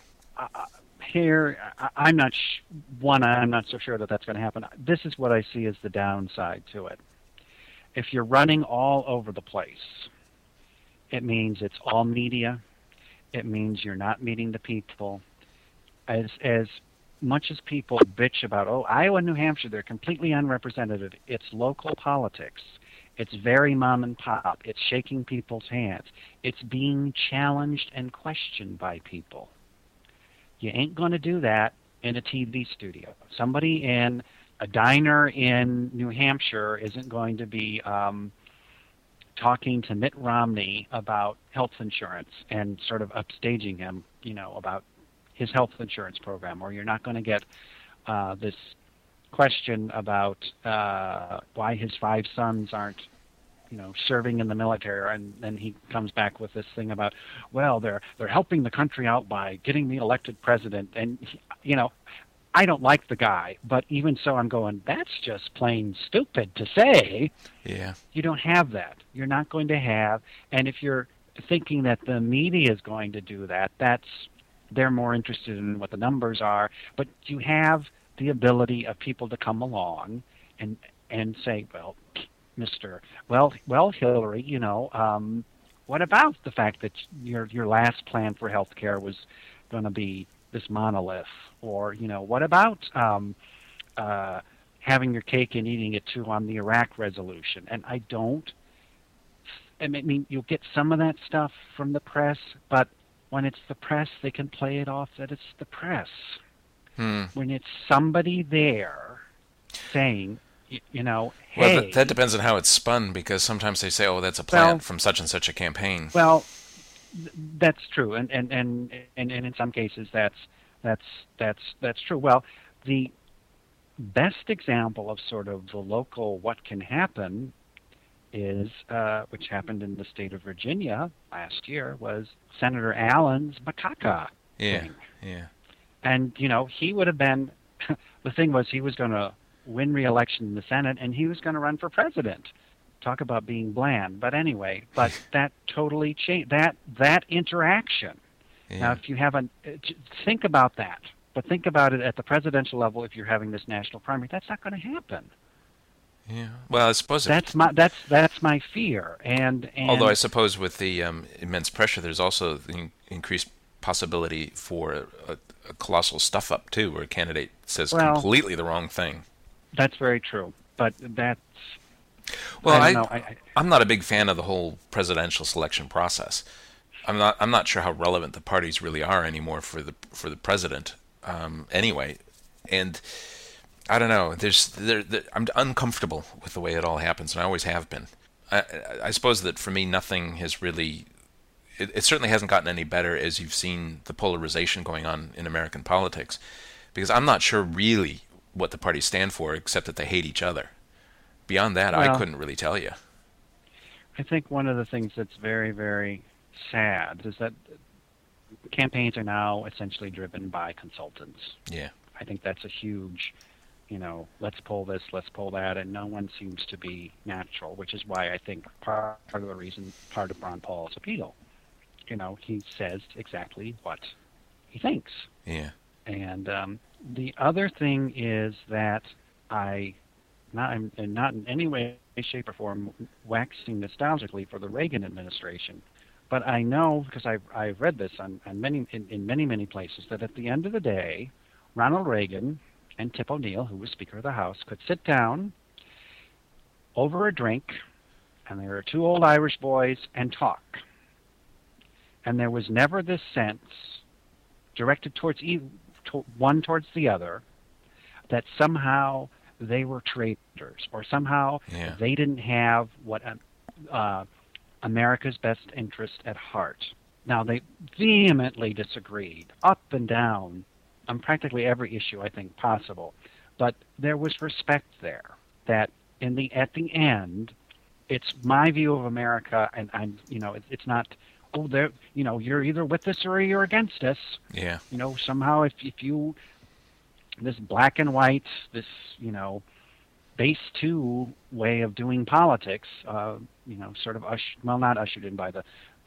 I'm not so sure that that's going to happen. This is what I see as the downside to it. If you're running all over the place, it means it's all media, It means you're not meeting the people. As much as people bitch about, oh, Iowa and New Hampshire, they're completely unrepresentative. It's local politics. It's very mom and pop. It's shaking people's hands. It's being challenged and questioned by people. You ain't going to do that in a TV studio. Somebody in a diner in New Hampshire isn't going to be talking to Mitt Romney about health insurance and sort of upstaging him, about his health insurance program. Or you're not going to get this question about why his 5 sons aren't serving in the military, and then he comes back with this thing about, well, they're helping the country out by getting me elected president, and I don't like the guy, but even so, I'm going, that's just plain stupid to say. Yeah. You don't have that. You're not going to have, and if you're thinking that the media is going to do that, they're more interested in what the numbers are, but you have the ability of people to come along and say, well, Hillary, what about the fact that your last plan for health care was going to be this monolith? Or, what about having your cake and eating it too on the Iraq resolution? And I mean, you'll get some of that stuff from the press, but when it's the press, they can play it off that it's the press. When it's somebody there saying, hey... Well, that depends on how it's spun, because sometimes they say, oh, that's a plant from such and such a campaign. Well, that's true, and in some cases that's true. Well, the best example of sort of the local what can happen is, which happened in the state of Virginia last year, was Senator Allen's macaca thing. Yeah. And, he would have been, the thing was, he was going to win re-election in the Senate, and he was going to run for president. Talk about being bland. But anyway, that totally changed, that interaction. Yeah. Now, if you think about that, but think about it at the presidential level. If you're having this national primary, that's not going to happen. Yeah. Well, I suppose that's my fear. And although I suppose with the immense pressure, there's also the increased possibility for a colossal stuff up too, where a candidate says completely the wrong thing. That's very true, but that's... Well, I'm not a big fan of the whole presidential selection process. I'm not sure how relevant the parties really are anymore for the president. Anyway, and I don't know. I'm uncomfortable with the way it all happens, and I always have been. I suppose that for me, nothing has really... It certainly hasn't gotten any better as you've seen the polarization going on in American politics, because I'm not sure really what the parties stand for, except that they hate each other. Beyond that, I couldn't really tell you. I think one of the things that's very, very sad is that campaigns are now essentially driven by consultants. Yeah. I think that's a huge, let's pull this, let's pull that, and no one seems to be natural, which is why I think part of Ron Paul's appeal. He says exactly what he thinks. Yeah. And the other thing is that I'm not in any way, shape, or form waxing nostalgically for the Reagan administration, but I know, because I've read this in many places, that at the end of the day, Ronald Reagan and Tip O'Neill, who was Speaker of the House, could sit down over a drink, and there were 2 old Irish boys, and talk. And there was never this sense directed towards one towards the other that somehow they were traitors, or somehow they didn't have what America's best interest at heart. Now, they vehemently disagreed, up and down, on practically every issue I think possible, but there was respect there. That at the end, it's my view of America, and it's not. Oh, you're either with us or you're against us. Yeah. Somehow if you, this black and white, this, base 2 way of doing politics, sort of not ushered in by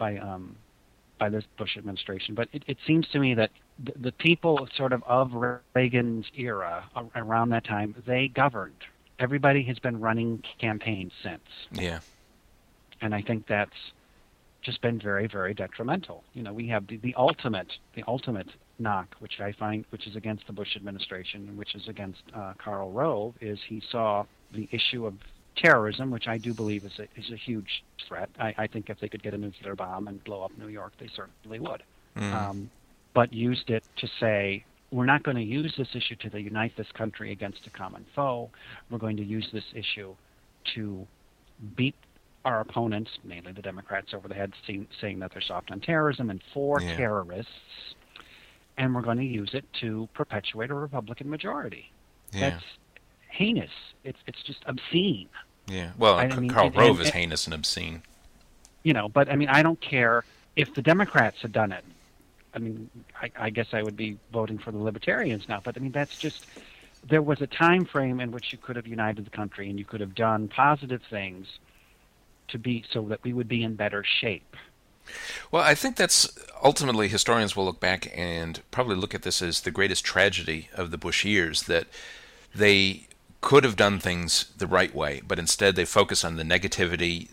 this Bush administration, but it seems to me that the people sort of Reagan's era around that time, they governed. Everybody has been running campaigns since. Yeah. And I think that's just been very, very detrimental. We have the ultimate knock, which I find, which is against the Bush administration, and which is against Karl Rove, is he saw the issue of terrorism, which I do believe is a huge threat. I think if they could get a nuclear bomb and blow up New York, they certainly would. But used it to say, we're not going to use this issue to unite this country against a common foe. We're going to use this issue to beat our opponents, mainly the Democrats, over the head, saying that they're soft on terrorism and for terrorists, and we're going to use it to perpetuate a Republican majority. Yeah. That's heinous. It's just obscene. Yeah. Well, Karl Rove is heinous and obscene. But I mean, I don't care if the Democrats had done it. I mean, I guess I would be voting for the Libertarians now, but I mean, that's just, there was a time frame in which you could have united the country and you could have done positive things so that we would be in better shape. Well, I think that's ultimately, historians will look back and probably look at this as the greatest tragedy of the Bush years, that they could have done things the right way, but instead they focus on the negativity,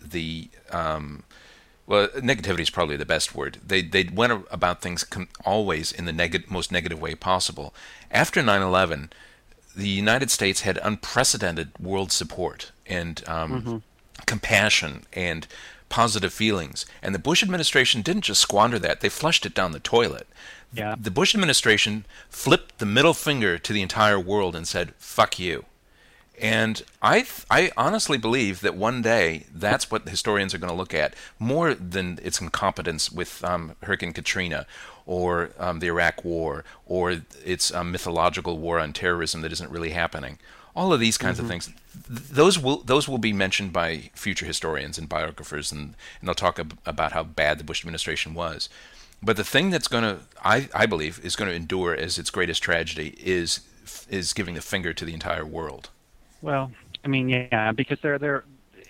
well, negativity is probably the best word. They went about things always in the most negative way possible. After 9/11, the United States had unprecedented world support and compassion and positive feelings. And the Bush administration didn't just squander that, they flushed it down the toilet. Yeah. The Bush administration flipped the middle finger to the entire world and said, fuck you. And I honestly believe that one day that's what historians are going to look at, more than its incompetence with Hurricane Katrina or the Iraq War or its mythological war on terrorism that isn't really happening. All of these kinds of things, those will be mentioned by future historians and biographers, and they'll talk about how bad the Bush administration was. But the thing that's going to, I believe, is going to endure as its greatest tragedy is giving the finger to the entire world. Well, I mean, yeah, because they're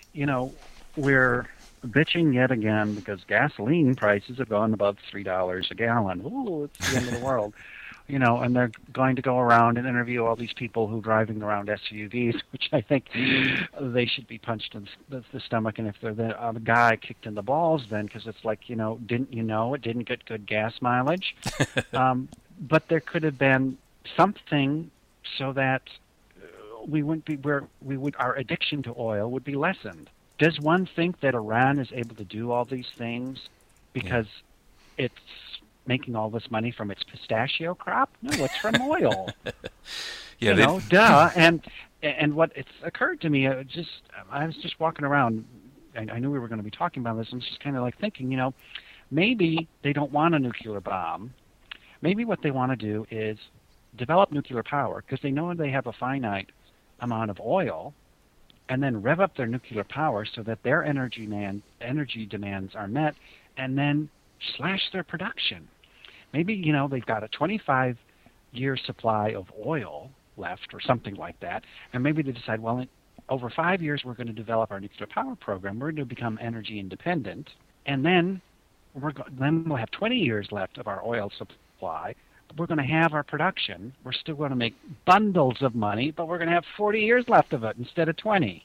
we're bitching yet again because gasoline prices have gone above $3 a gallon. Ooh, it's the end of the world. And they're going to go around and interview all these people who are driving around SUVs, which I think they should be punched in the stomach. And if they're the guy, kicked in the balls then, because it's like, didn't you know it didn't get good gas mileage? But there could have been something so that we wouldn't be our addiction to oil would be lessened. Does one think that Iran is able to do all these things because it's making all this money from its pistachio crop? No, it's from oil. Yeah, duh. And what it's occurred to me, I was just walking around. I knew we were going to be talking about this. I'm just kind of like thinking, maybe they don't want a nuclear bomb. Maybe what they want to do is develop nuclear power because they know they have a finite amount of oil, and then rev up their nuclear power so that their energy demands are met, and then slash their production. Maybe, they've got a 25-year supply of oil left or something like that, and maybe they decide, well, over 5 years we're going to develop our nuclear power program. We're going to become energy independent, and then we'll have 20 years left of our oil supply. We're going to have our production. We're still going to make bundles of money, but we're going to have 40 years left of it instead of 20,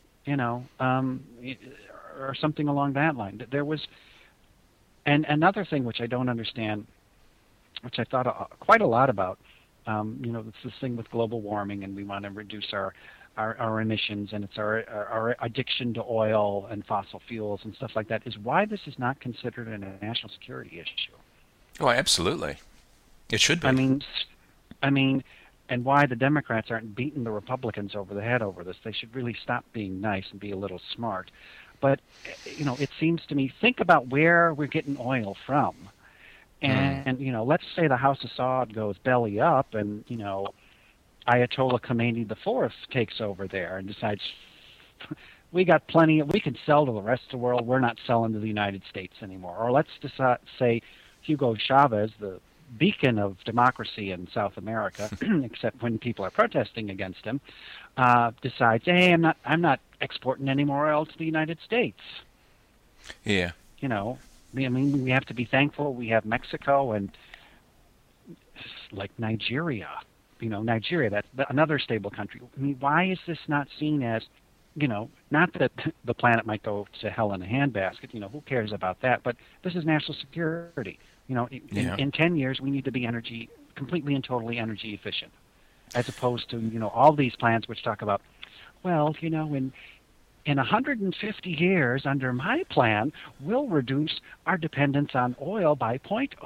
or something along that line. There was, and another thing which I don't understand, which I thought quite a lot about, it's this thing with global warming, and we want to reduce our emissions, and it's our addiction to oil and fossil fuels and stuff like that, is why this is not considered a national security issue. Oh, absolutely. It should be. I mean, and why the Democrats aren't beating the Republicans over the head over this. They should really stop being nice and be a little smart. But, it seems to me, think about where we're getting oil from. And, let's say the House of Saud goes belly up and, Ayatollah Khomeini IV takes over there and decides, we got plenty, we can sell to the rest of the world, we're not selling to the United States anymore. Or let's say Hugo Chavez, the beacon of democracy in South America, except when people are protesting against him, decides, hey, I'm not exporting any more oil to the United States. Yeah. We have to be thankful we have Mexico and like Nigeria. Nigeria, that's another stable country. I mean, why is this not seen as not that the planet might go to hell in a handbasket. Who cares about that? But this is national security. Yeah. In 10 years, we need to be completely and totally energy efficient, as opposed to, all these plans which talk about, well, in 150 years, under my plan, we'll reduce our dependence on oil by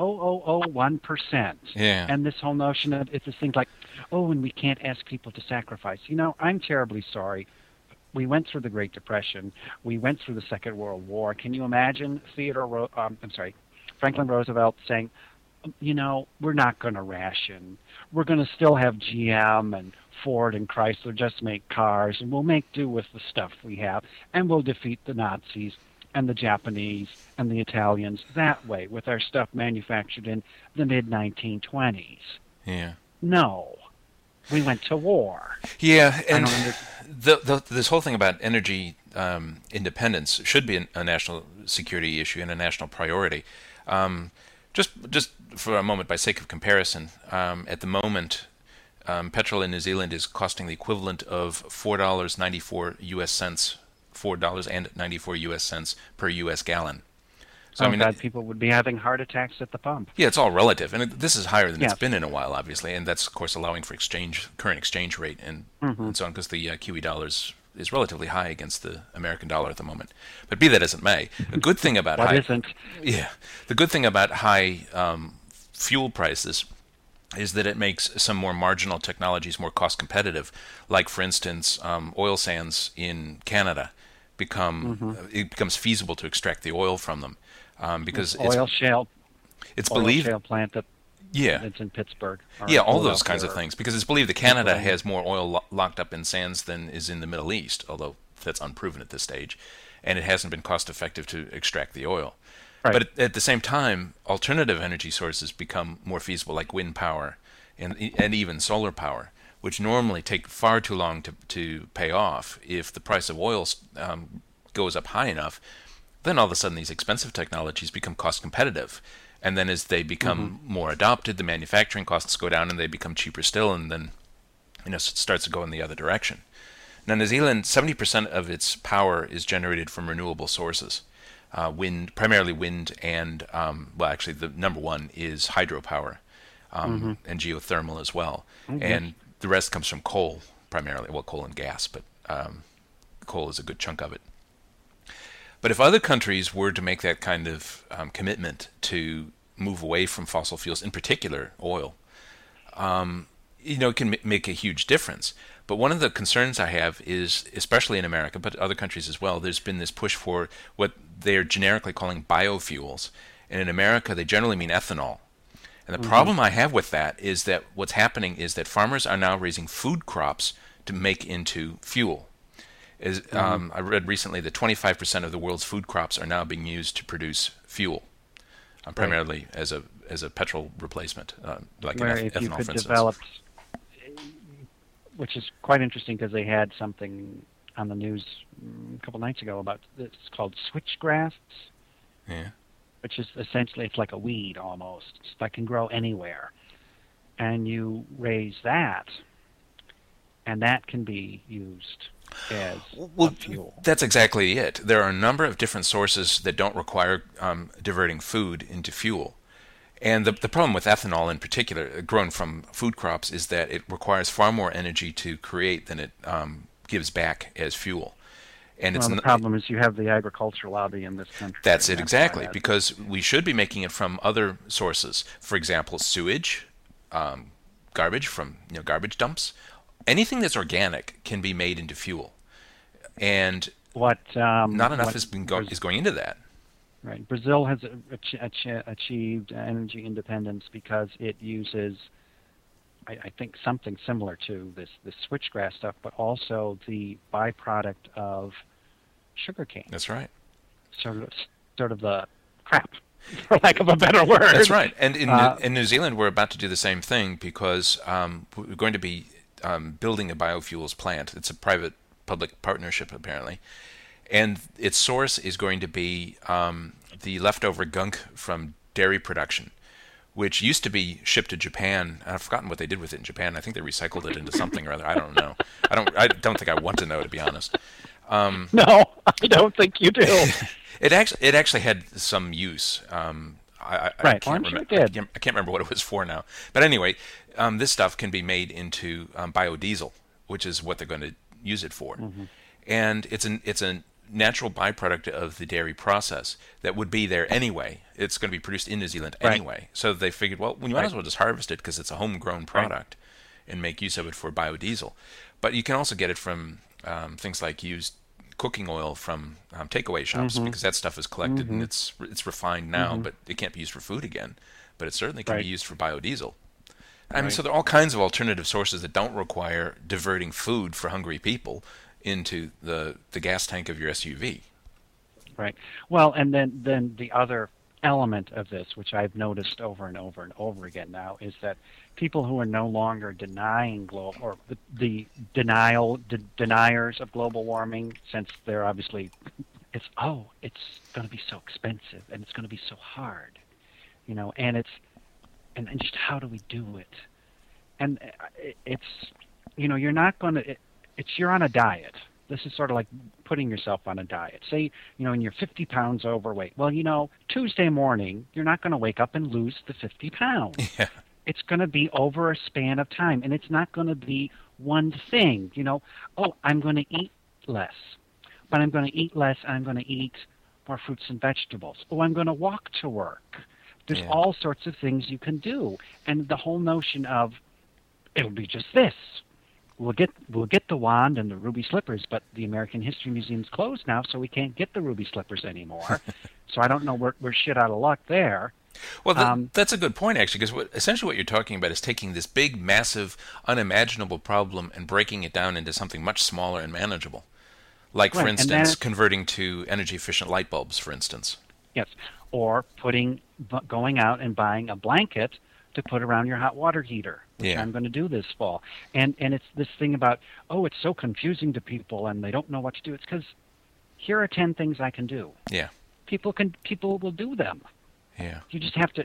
0.0001%. Yeah. And this whole notion of it's this thing like, oh, and we can't ask people to sacrifice. I'm terribly sorry. We went through the Great Depression. We went through the Second World War. Can you imagine Franklin Roosevelt saying, we're not going to ration. We're going to still have GM and Ford and Chrysler just make cars, and we'll make do with the stuff we have, and we'll defeat the Nazis and the Japanese and the Italians that way with our stuff manufactured in the mid-1920s. Yeah. No. We went to war. Yeah, and this whole thing about energy independence should be a national security issue and a national priority. Just for a moment, by sake of comparison, at the moment, petrol in New Zealand is costing the equivalent of $4.94 US cents, $4.94 US cents per US gallon. So God, people would be having heart attacks at the pump. Yeah, it's all relative, and this is higher than it's been in a while, obviously, and that's of course allowing for current exchange rate and so on, because the Kiwi dollar is relatively high against the American dollar at the moment. But be that as it may, a good thing about the good thing about high fuel prices is that it makes some more marginal technologies more cost competitive. Like, for instance, oil sands in Canada it becomes feasible to extract the oil from them because shale plant that's in Pittsburgh. All those kinds of things, because it's believed that Canada has more oil locked up in sands than is in the Middle East, although that's unproven at this stage, and it hasn't been cost effective to extract the oil. Right. But at the same time, alternative energy sources become more feasible, like wind power and even solar power, which normally take far too long to pay off. If the price of oil goes up high enough, then all of a sudden these expensive technologies become cost competitive. And then as they become more adopted, the manufacturing costs go down and they become cheaper still, and then it starts to go in the other direction. Now, New Zealand, 70% of its power is generated from renewable sources. Primarily wind, and actually the number one is hydropower and geothermal as well. And the rest comes from coal, primarily. Well, coal and gas, but coal is a good chunk of it. But if other countries were to make that kind of commitment to move away from fossil fuels, in particular oil, it can make a huge difference. But one of the concerns I have is, especially in America, but other countries as well, there's been this push for what they're generically calling biofuels. And in America, they generally mean ethanol. And the problem I have with that is that what's happening is that farmers are now raising food crops to make into fuel. I read recently that 25% of the world's food crops are now being used to produce fuel, primarily as a petrol replacement, like ethanol, for instance. Which is quite interesting, because they had something on the news a couple nights ago about it's called switchgrass. Yeah. Which is essentially, it's like a weed almost that can grow anywhere, and you raise that, and that can be used as fuel. That's exactly it. There are a number of different sources that don't require diverting food into fuel. And the problem with ethanol in particular, grown from food crops, is that it requires far more energy to create than it gives back as fuel. And the problem is you have the agricultural lobby in this country. That's it, exactly, because we should be making it from other sources. For example, sewage, garbage from garbage dumps. Anything that's organic can be made into fuel. And not enough is going into that. Right. Brazil has achieved energy independence because it uses, I think, something similar to this switchgrass stuff, but also the byproduct of sugarcane. That's right. Sort of the crap, for lack of a better word. That's right. And in New Zealand, we're about to do the same thing, because we're going to be building a biofuels plant. It's a private-public partnership, apparently. And its source is going to be the leftover gunk from dairy production, which used to be shipped to Japan. I've forgotten what they did with it in Japan. I think they recycled it into something or other. I don't know. I don't think I want to know, to be honest. No, I don't think you do. It actually had some use. I Right. Oh, can't I'm sure remember. it did. I can't remember what it was for now. But anyway, this stuff can be made into biodiesel, which is what they're going to use it for. Hmm. And it's a natural byproduct of the dairy process that would be there anyway. It's going to be produced in New Zealand Right. anyway. So they figured, well, we might Right. as well just harvest it because it's a homegrown Right. product and make use of it for biodiesel. But you can also get it from things like used cooking oil from takeaway shops Hmm. because that stuff is collected and Hmm. it's refined now, Hmm. but it can't be used for food again. But it certainly can be Right. used for biodiesel. I mean, Right. so there are all kinds of alternative sources that don't require diverting food for hungry people into the gas tank of your SUV. Right. Well, and then the other element of this, which I've noticed over and over and over again now, is that people who are no longer denying global or the deniers of global warming, since they're obviously it's going to be so expensive and it's going to be so hard, and and just how do we do it? And it's you're not going to you're on a diet. This is sort of like putting yourself on a diet. Say, and you're 50 pounds overweight. Well, Tuesday morning, you're not going to wake up and lose the 50 pounds. Yeah, It's going to be over a span of time, and it's not going to be one thing. Oh, I'm going to eat less, but I'm going to eat less, and I'm going to eat more fruits and vegetables. Oh, I'm going to walk to work. There's yeah, all sorts of things you can do, and the whole notion of it'll be just this. We'll get the wand and the ruby slippers, but the American History Museum's closed now, so we can't get the ruby slippers anymore. So I don't know, we're shit out of luck there. Well, Um, that's a good point, actually, because essentially what you're talking about is taking this big, massive, unimaginable problem and breaking it down into something much smaller and manageable. Like, for right, and then instance, converting to energy-efficient light bulbs, for instance. yes, or going out and buying a blanket to put around your hot water heater, which Yeah, I'm going to do this fall. And it's this thing about, oh, it's so confusing to people and they don't know what to do. It's because here are 10 things I can do. yeah, People will do them. yeah, You just have to,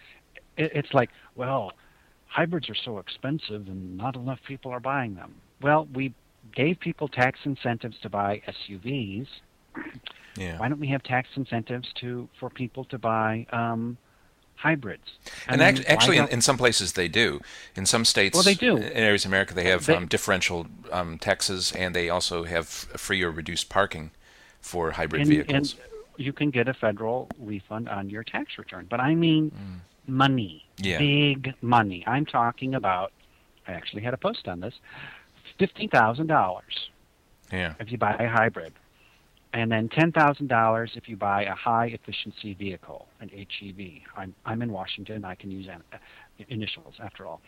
it's like, well, hybrids are so expensive and not enough people are buying them. Well, we gave people tax incentives to buy SUVs. yeah. Why don't we have tax incentives for people to buy hybrids? And then actually, why in some places they do. In some states, Well, they do. in areas of America, they have They, differential taxes, and they also have free or reduced parking for hybrid and vehicles. you can get a federal refund on your tax return. But I mean money, Yeah, big money. I'm talking about, I actually had a post on this, $15,000 yeah, if you buy a hybrid, and then $10,000 if you buy a high efficiency vehicle, an HEV. I'm in Washington. I can use initials after all.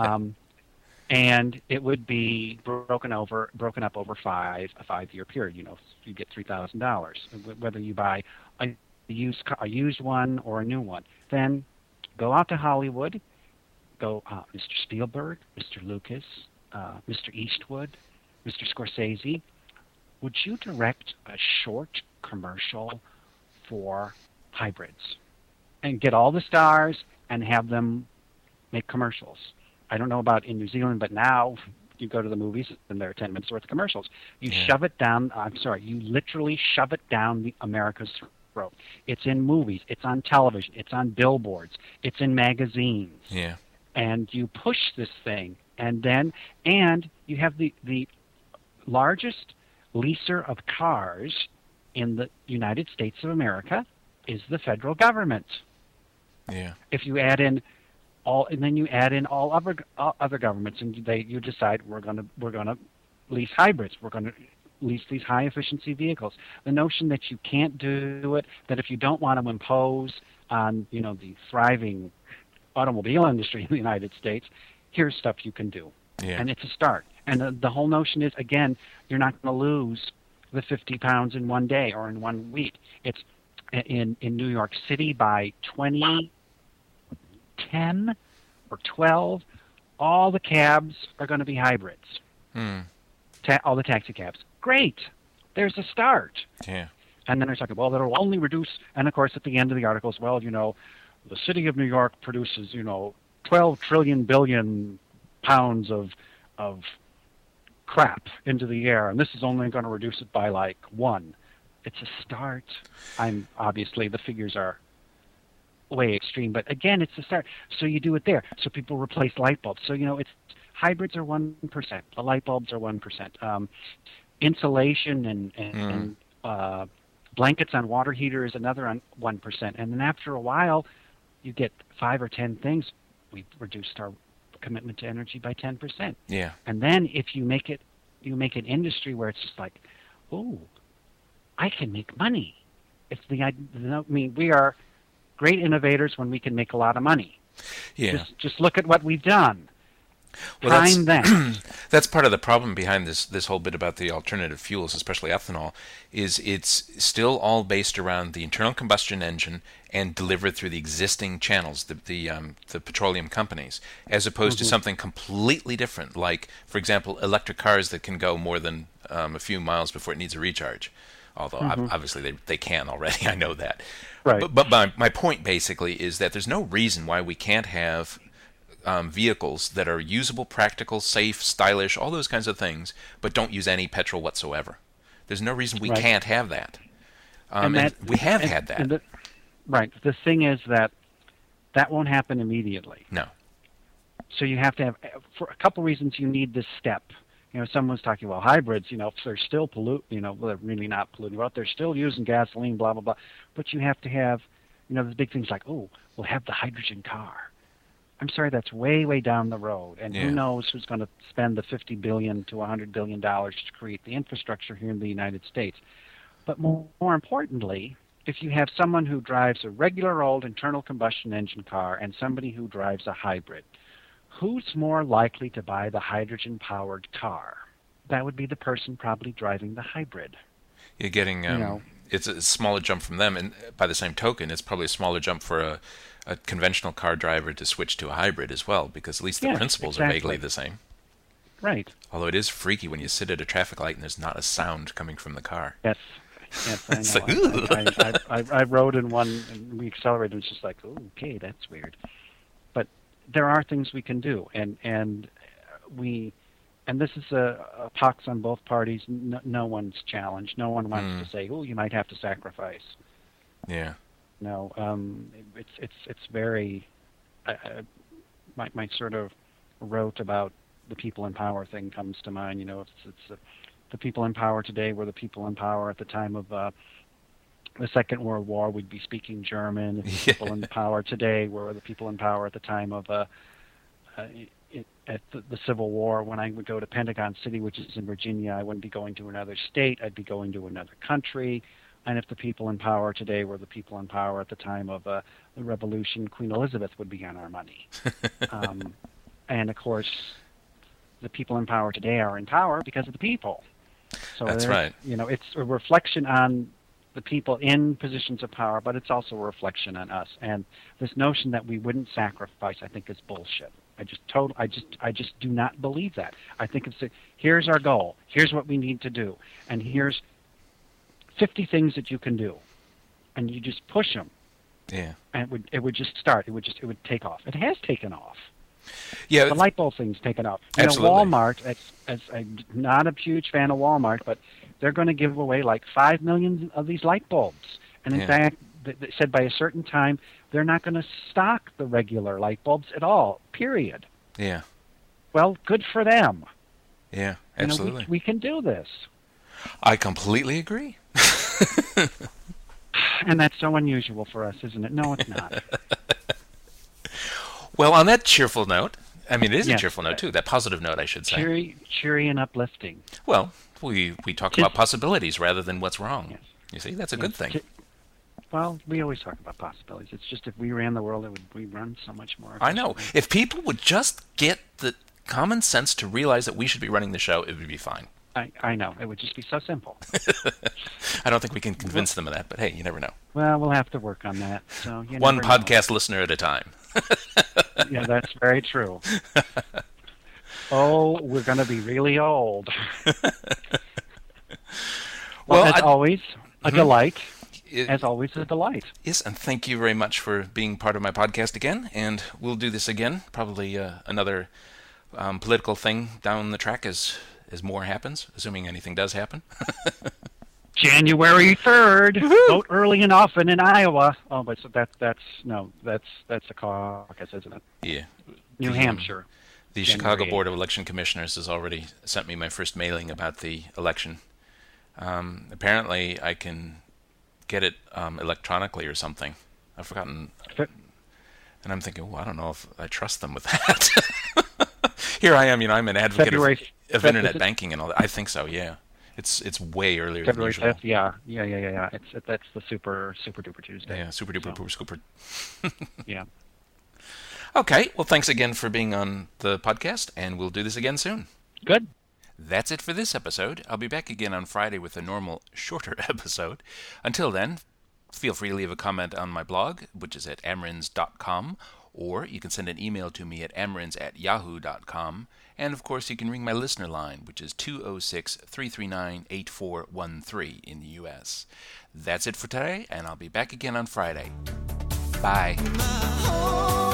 And it would be broken up over a 5-year period. You get $3,000, whether you buy a used one or a new one. Then go out to Hollywood, go Mr. Spielberg, Mr. Lucas, Mr. Eastwood, Mr. Scorsese. Would you direct a short commercial for hybrids and get all the stars and have them make commercials? I don't know about in New Zealand, but now you go to the movies and there are 10 minutes worth of commercials. You shove it down, you literally shove it down America's throat. It's in movies, it's on television, it's on billboards, it's in magazines. yeah, And you push this thing, and you have the largest leaser of cars in the United States of America is the federal government. yeah, If you add in all other governments, and you decide we're gonna lease hybrids, we're gonna lease these high efficiency vehicles. The notion that you can't do it, that if you don't want to impose on the thriving automobile industry in the United States, here's stuff you can do, yeah. and it's a start. And the whole notion is, again, you're not going to lose the 50 pounds in one day or in 1 week. It's in New York City by 2010 or 12, all the cabs are going to be hybrids. All the taxi cabs. Great. There's a start. Yeah. And then they're talking, well, that'll only reduce, and of course at the end of the article as well, the city of New York produces, 12 trillion billion pounds of crap into the air, and this is only going to reduce it by like 1. It's a start. Obviously the figures are way extreme, but again, it's a start. So you do it there. So people replace light bulbs. So it's hybrids are 1%. The light bulbs are 1%. Insulation and blankets on water heater is another on 1%. And then after a while, you get 5 or 10 things. We've reduced our commitment to energy by 10%. Yeah. And then if you make an industry where it's just like, oh, I can make money. We are great innovators when we can make a lot of money. Yeah. Just look at what we've done. Well, Time then. That's part of the problem behind this whole bit about the alternative fuels, especially ethanol, is it's still all based around the internal combustion engine and delivered through the existing channels, the petroleum companies, as opposed to something completely different, like, for example, electric cars that can go more than a few miles before it needs a recharge. Although obviously they can already, I know that. Right. But my point basically is that there's no reason why we can't have vehicles that are usable, practical, safe, stylish, all those kinds of things, but don't use any petrol whatsoever. There's no reason we can't have that. And we have had that. Right. The thing is that won't happen immediately. No. So you have to have, for a couple reasons, you need this step. Someone's talking about hybrids, if they're still they're really not polluting, but they're still using gasoline, blah, blah, blah. But you have to have, those big things like, oh, we'll have the hydrogen car. I'm sorry, that's way, way down the road. And who knows who's going to spend the $50 billion to $100 billion to create the infrastructure here in the United States. But more importantly, if you have someone who drives a regular old internal combustion engine car and somebody who drives a hybrid, who's more likely to buy the hydrogen-powered car? That would be the person probably driving the hybrid. You're getting, it's a smaller jump from them, and by the same token, it's probably a smaller jump for a conventional car driver to switch to a hybrid as well, because at least the principles are vaguely the same. Right. Although it is freaky when you sit at a traffic light and there's not a sound coming from the car. Yes, I know. I rode in one, and we accelerated, and it was just like, oh, okay, that's weird. But there are things we can do, and this is a pox on both parties. No one's challenged. No one wants to say, oh, you might have to sacrifice. Yeah. No, it's very. My sort of wrote about the people in power thing comes to mind. It's the people in power today were the people in power at the time of the Second World War. We'd be speaking German. The people in power today were the people in power at the time of at the Civil War. When I would go to Pentagon City, which is in Virginia, I wouldn't be going to another state. I'd be going to another country. And if the people in power today were the people in power at the time of the Revolution, Queen Elizabeth would be on our money. And of course, the people in power today are in power because of the people. So that's right. It's a reflection on the people in positions of power, but it's also a reflection on us. And this notion that we wouldn't sacrifice, I think, is bullshit. I just do not believe that. I think here's our goal. Here's what we need to do, and here's 50 things that you can do, and you just push them. Yeah. And it would just start. It would take off. It has taken off. Yeah. The light bulb thing's taken off. Absolutely. Walmart, as I'm not a huge fan of Walmart, but they're going to give away like 5 million of these light bulbs. And in fact, they said by a certain time, they're not going to stock the regular light bulbs at all, period. Yeah. Well, good for them. Yeah, absolutely. We can do this. I completely agree. And that's so unusual for us, isn't it? No, it's not. Well, on that cheerful note, I mean, it is a cheerful note, too. That positive note, I should say. Cheery and uplifting. Well, we talk about possibilities rather than what's wrong. Yes. You see, that's a good thing. Well, we always talk about possibilities. It's just if we ran the world, we'd run so much more. I know. If people would just get the common sense to realize that we should be running the show, it would be fine. I know. It would just be so simple. I don't think we can convince them of that, but hey, you never know. Well, we'll have to work on that. So one podcast listener at a time. Yeah, that's very true. Oh, we're going to be really old. Well, as always, a delight. As always, a delight. Yes, and thank you very much for being part of my podcast again. And we'll do this again, probably another political thing down the track as as more happens, assuming anything does happen. January 3rd. Vote early and often in Iowa. Oh, but so that's a caucus, isn't it? Yeah. New Hampshire. The January Chicago 8th. Board of Election Commissioners has already sent me my first mailing about the election. Apparently, I can get it electronically or something. I've forgotten. And I'm thinking, well, I don't know if I trust them with that. Here I am, I'm an advocate of internet banking and all that. I think so, yeah. It's way earlier February than usual. 5th, yeah. That's the super duper Tuesday. Yeah, super duper pooper scooper. Yeah. Okay, well, thanks again for being on the podcast, and we'll do this again soon. Good. That's it for this episode. I'll be back again on Friday with a normal, shorter episode. Until then, feel free to leave a comment on my blog, which is at amrins.com, or you can send an email to me at amrins@yahoo.com. And, of course, you can ring my listener line, which is 206-339-8413 in the U.S. That's it for today, and I'll be back again on Friday. Bye.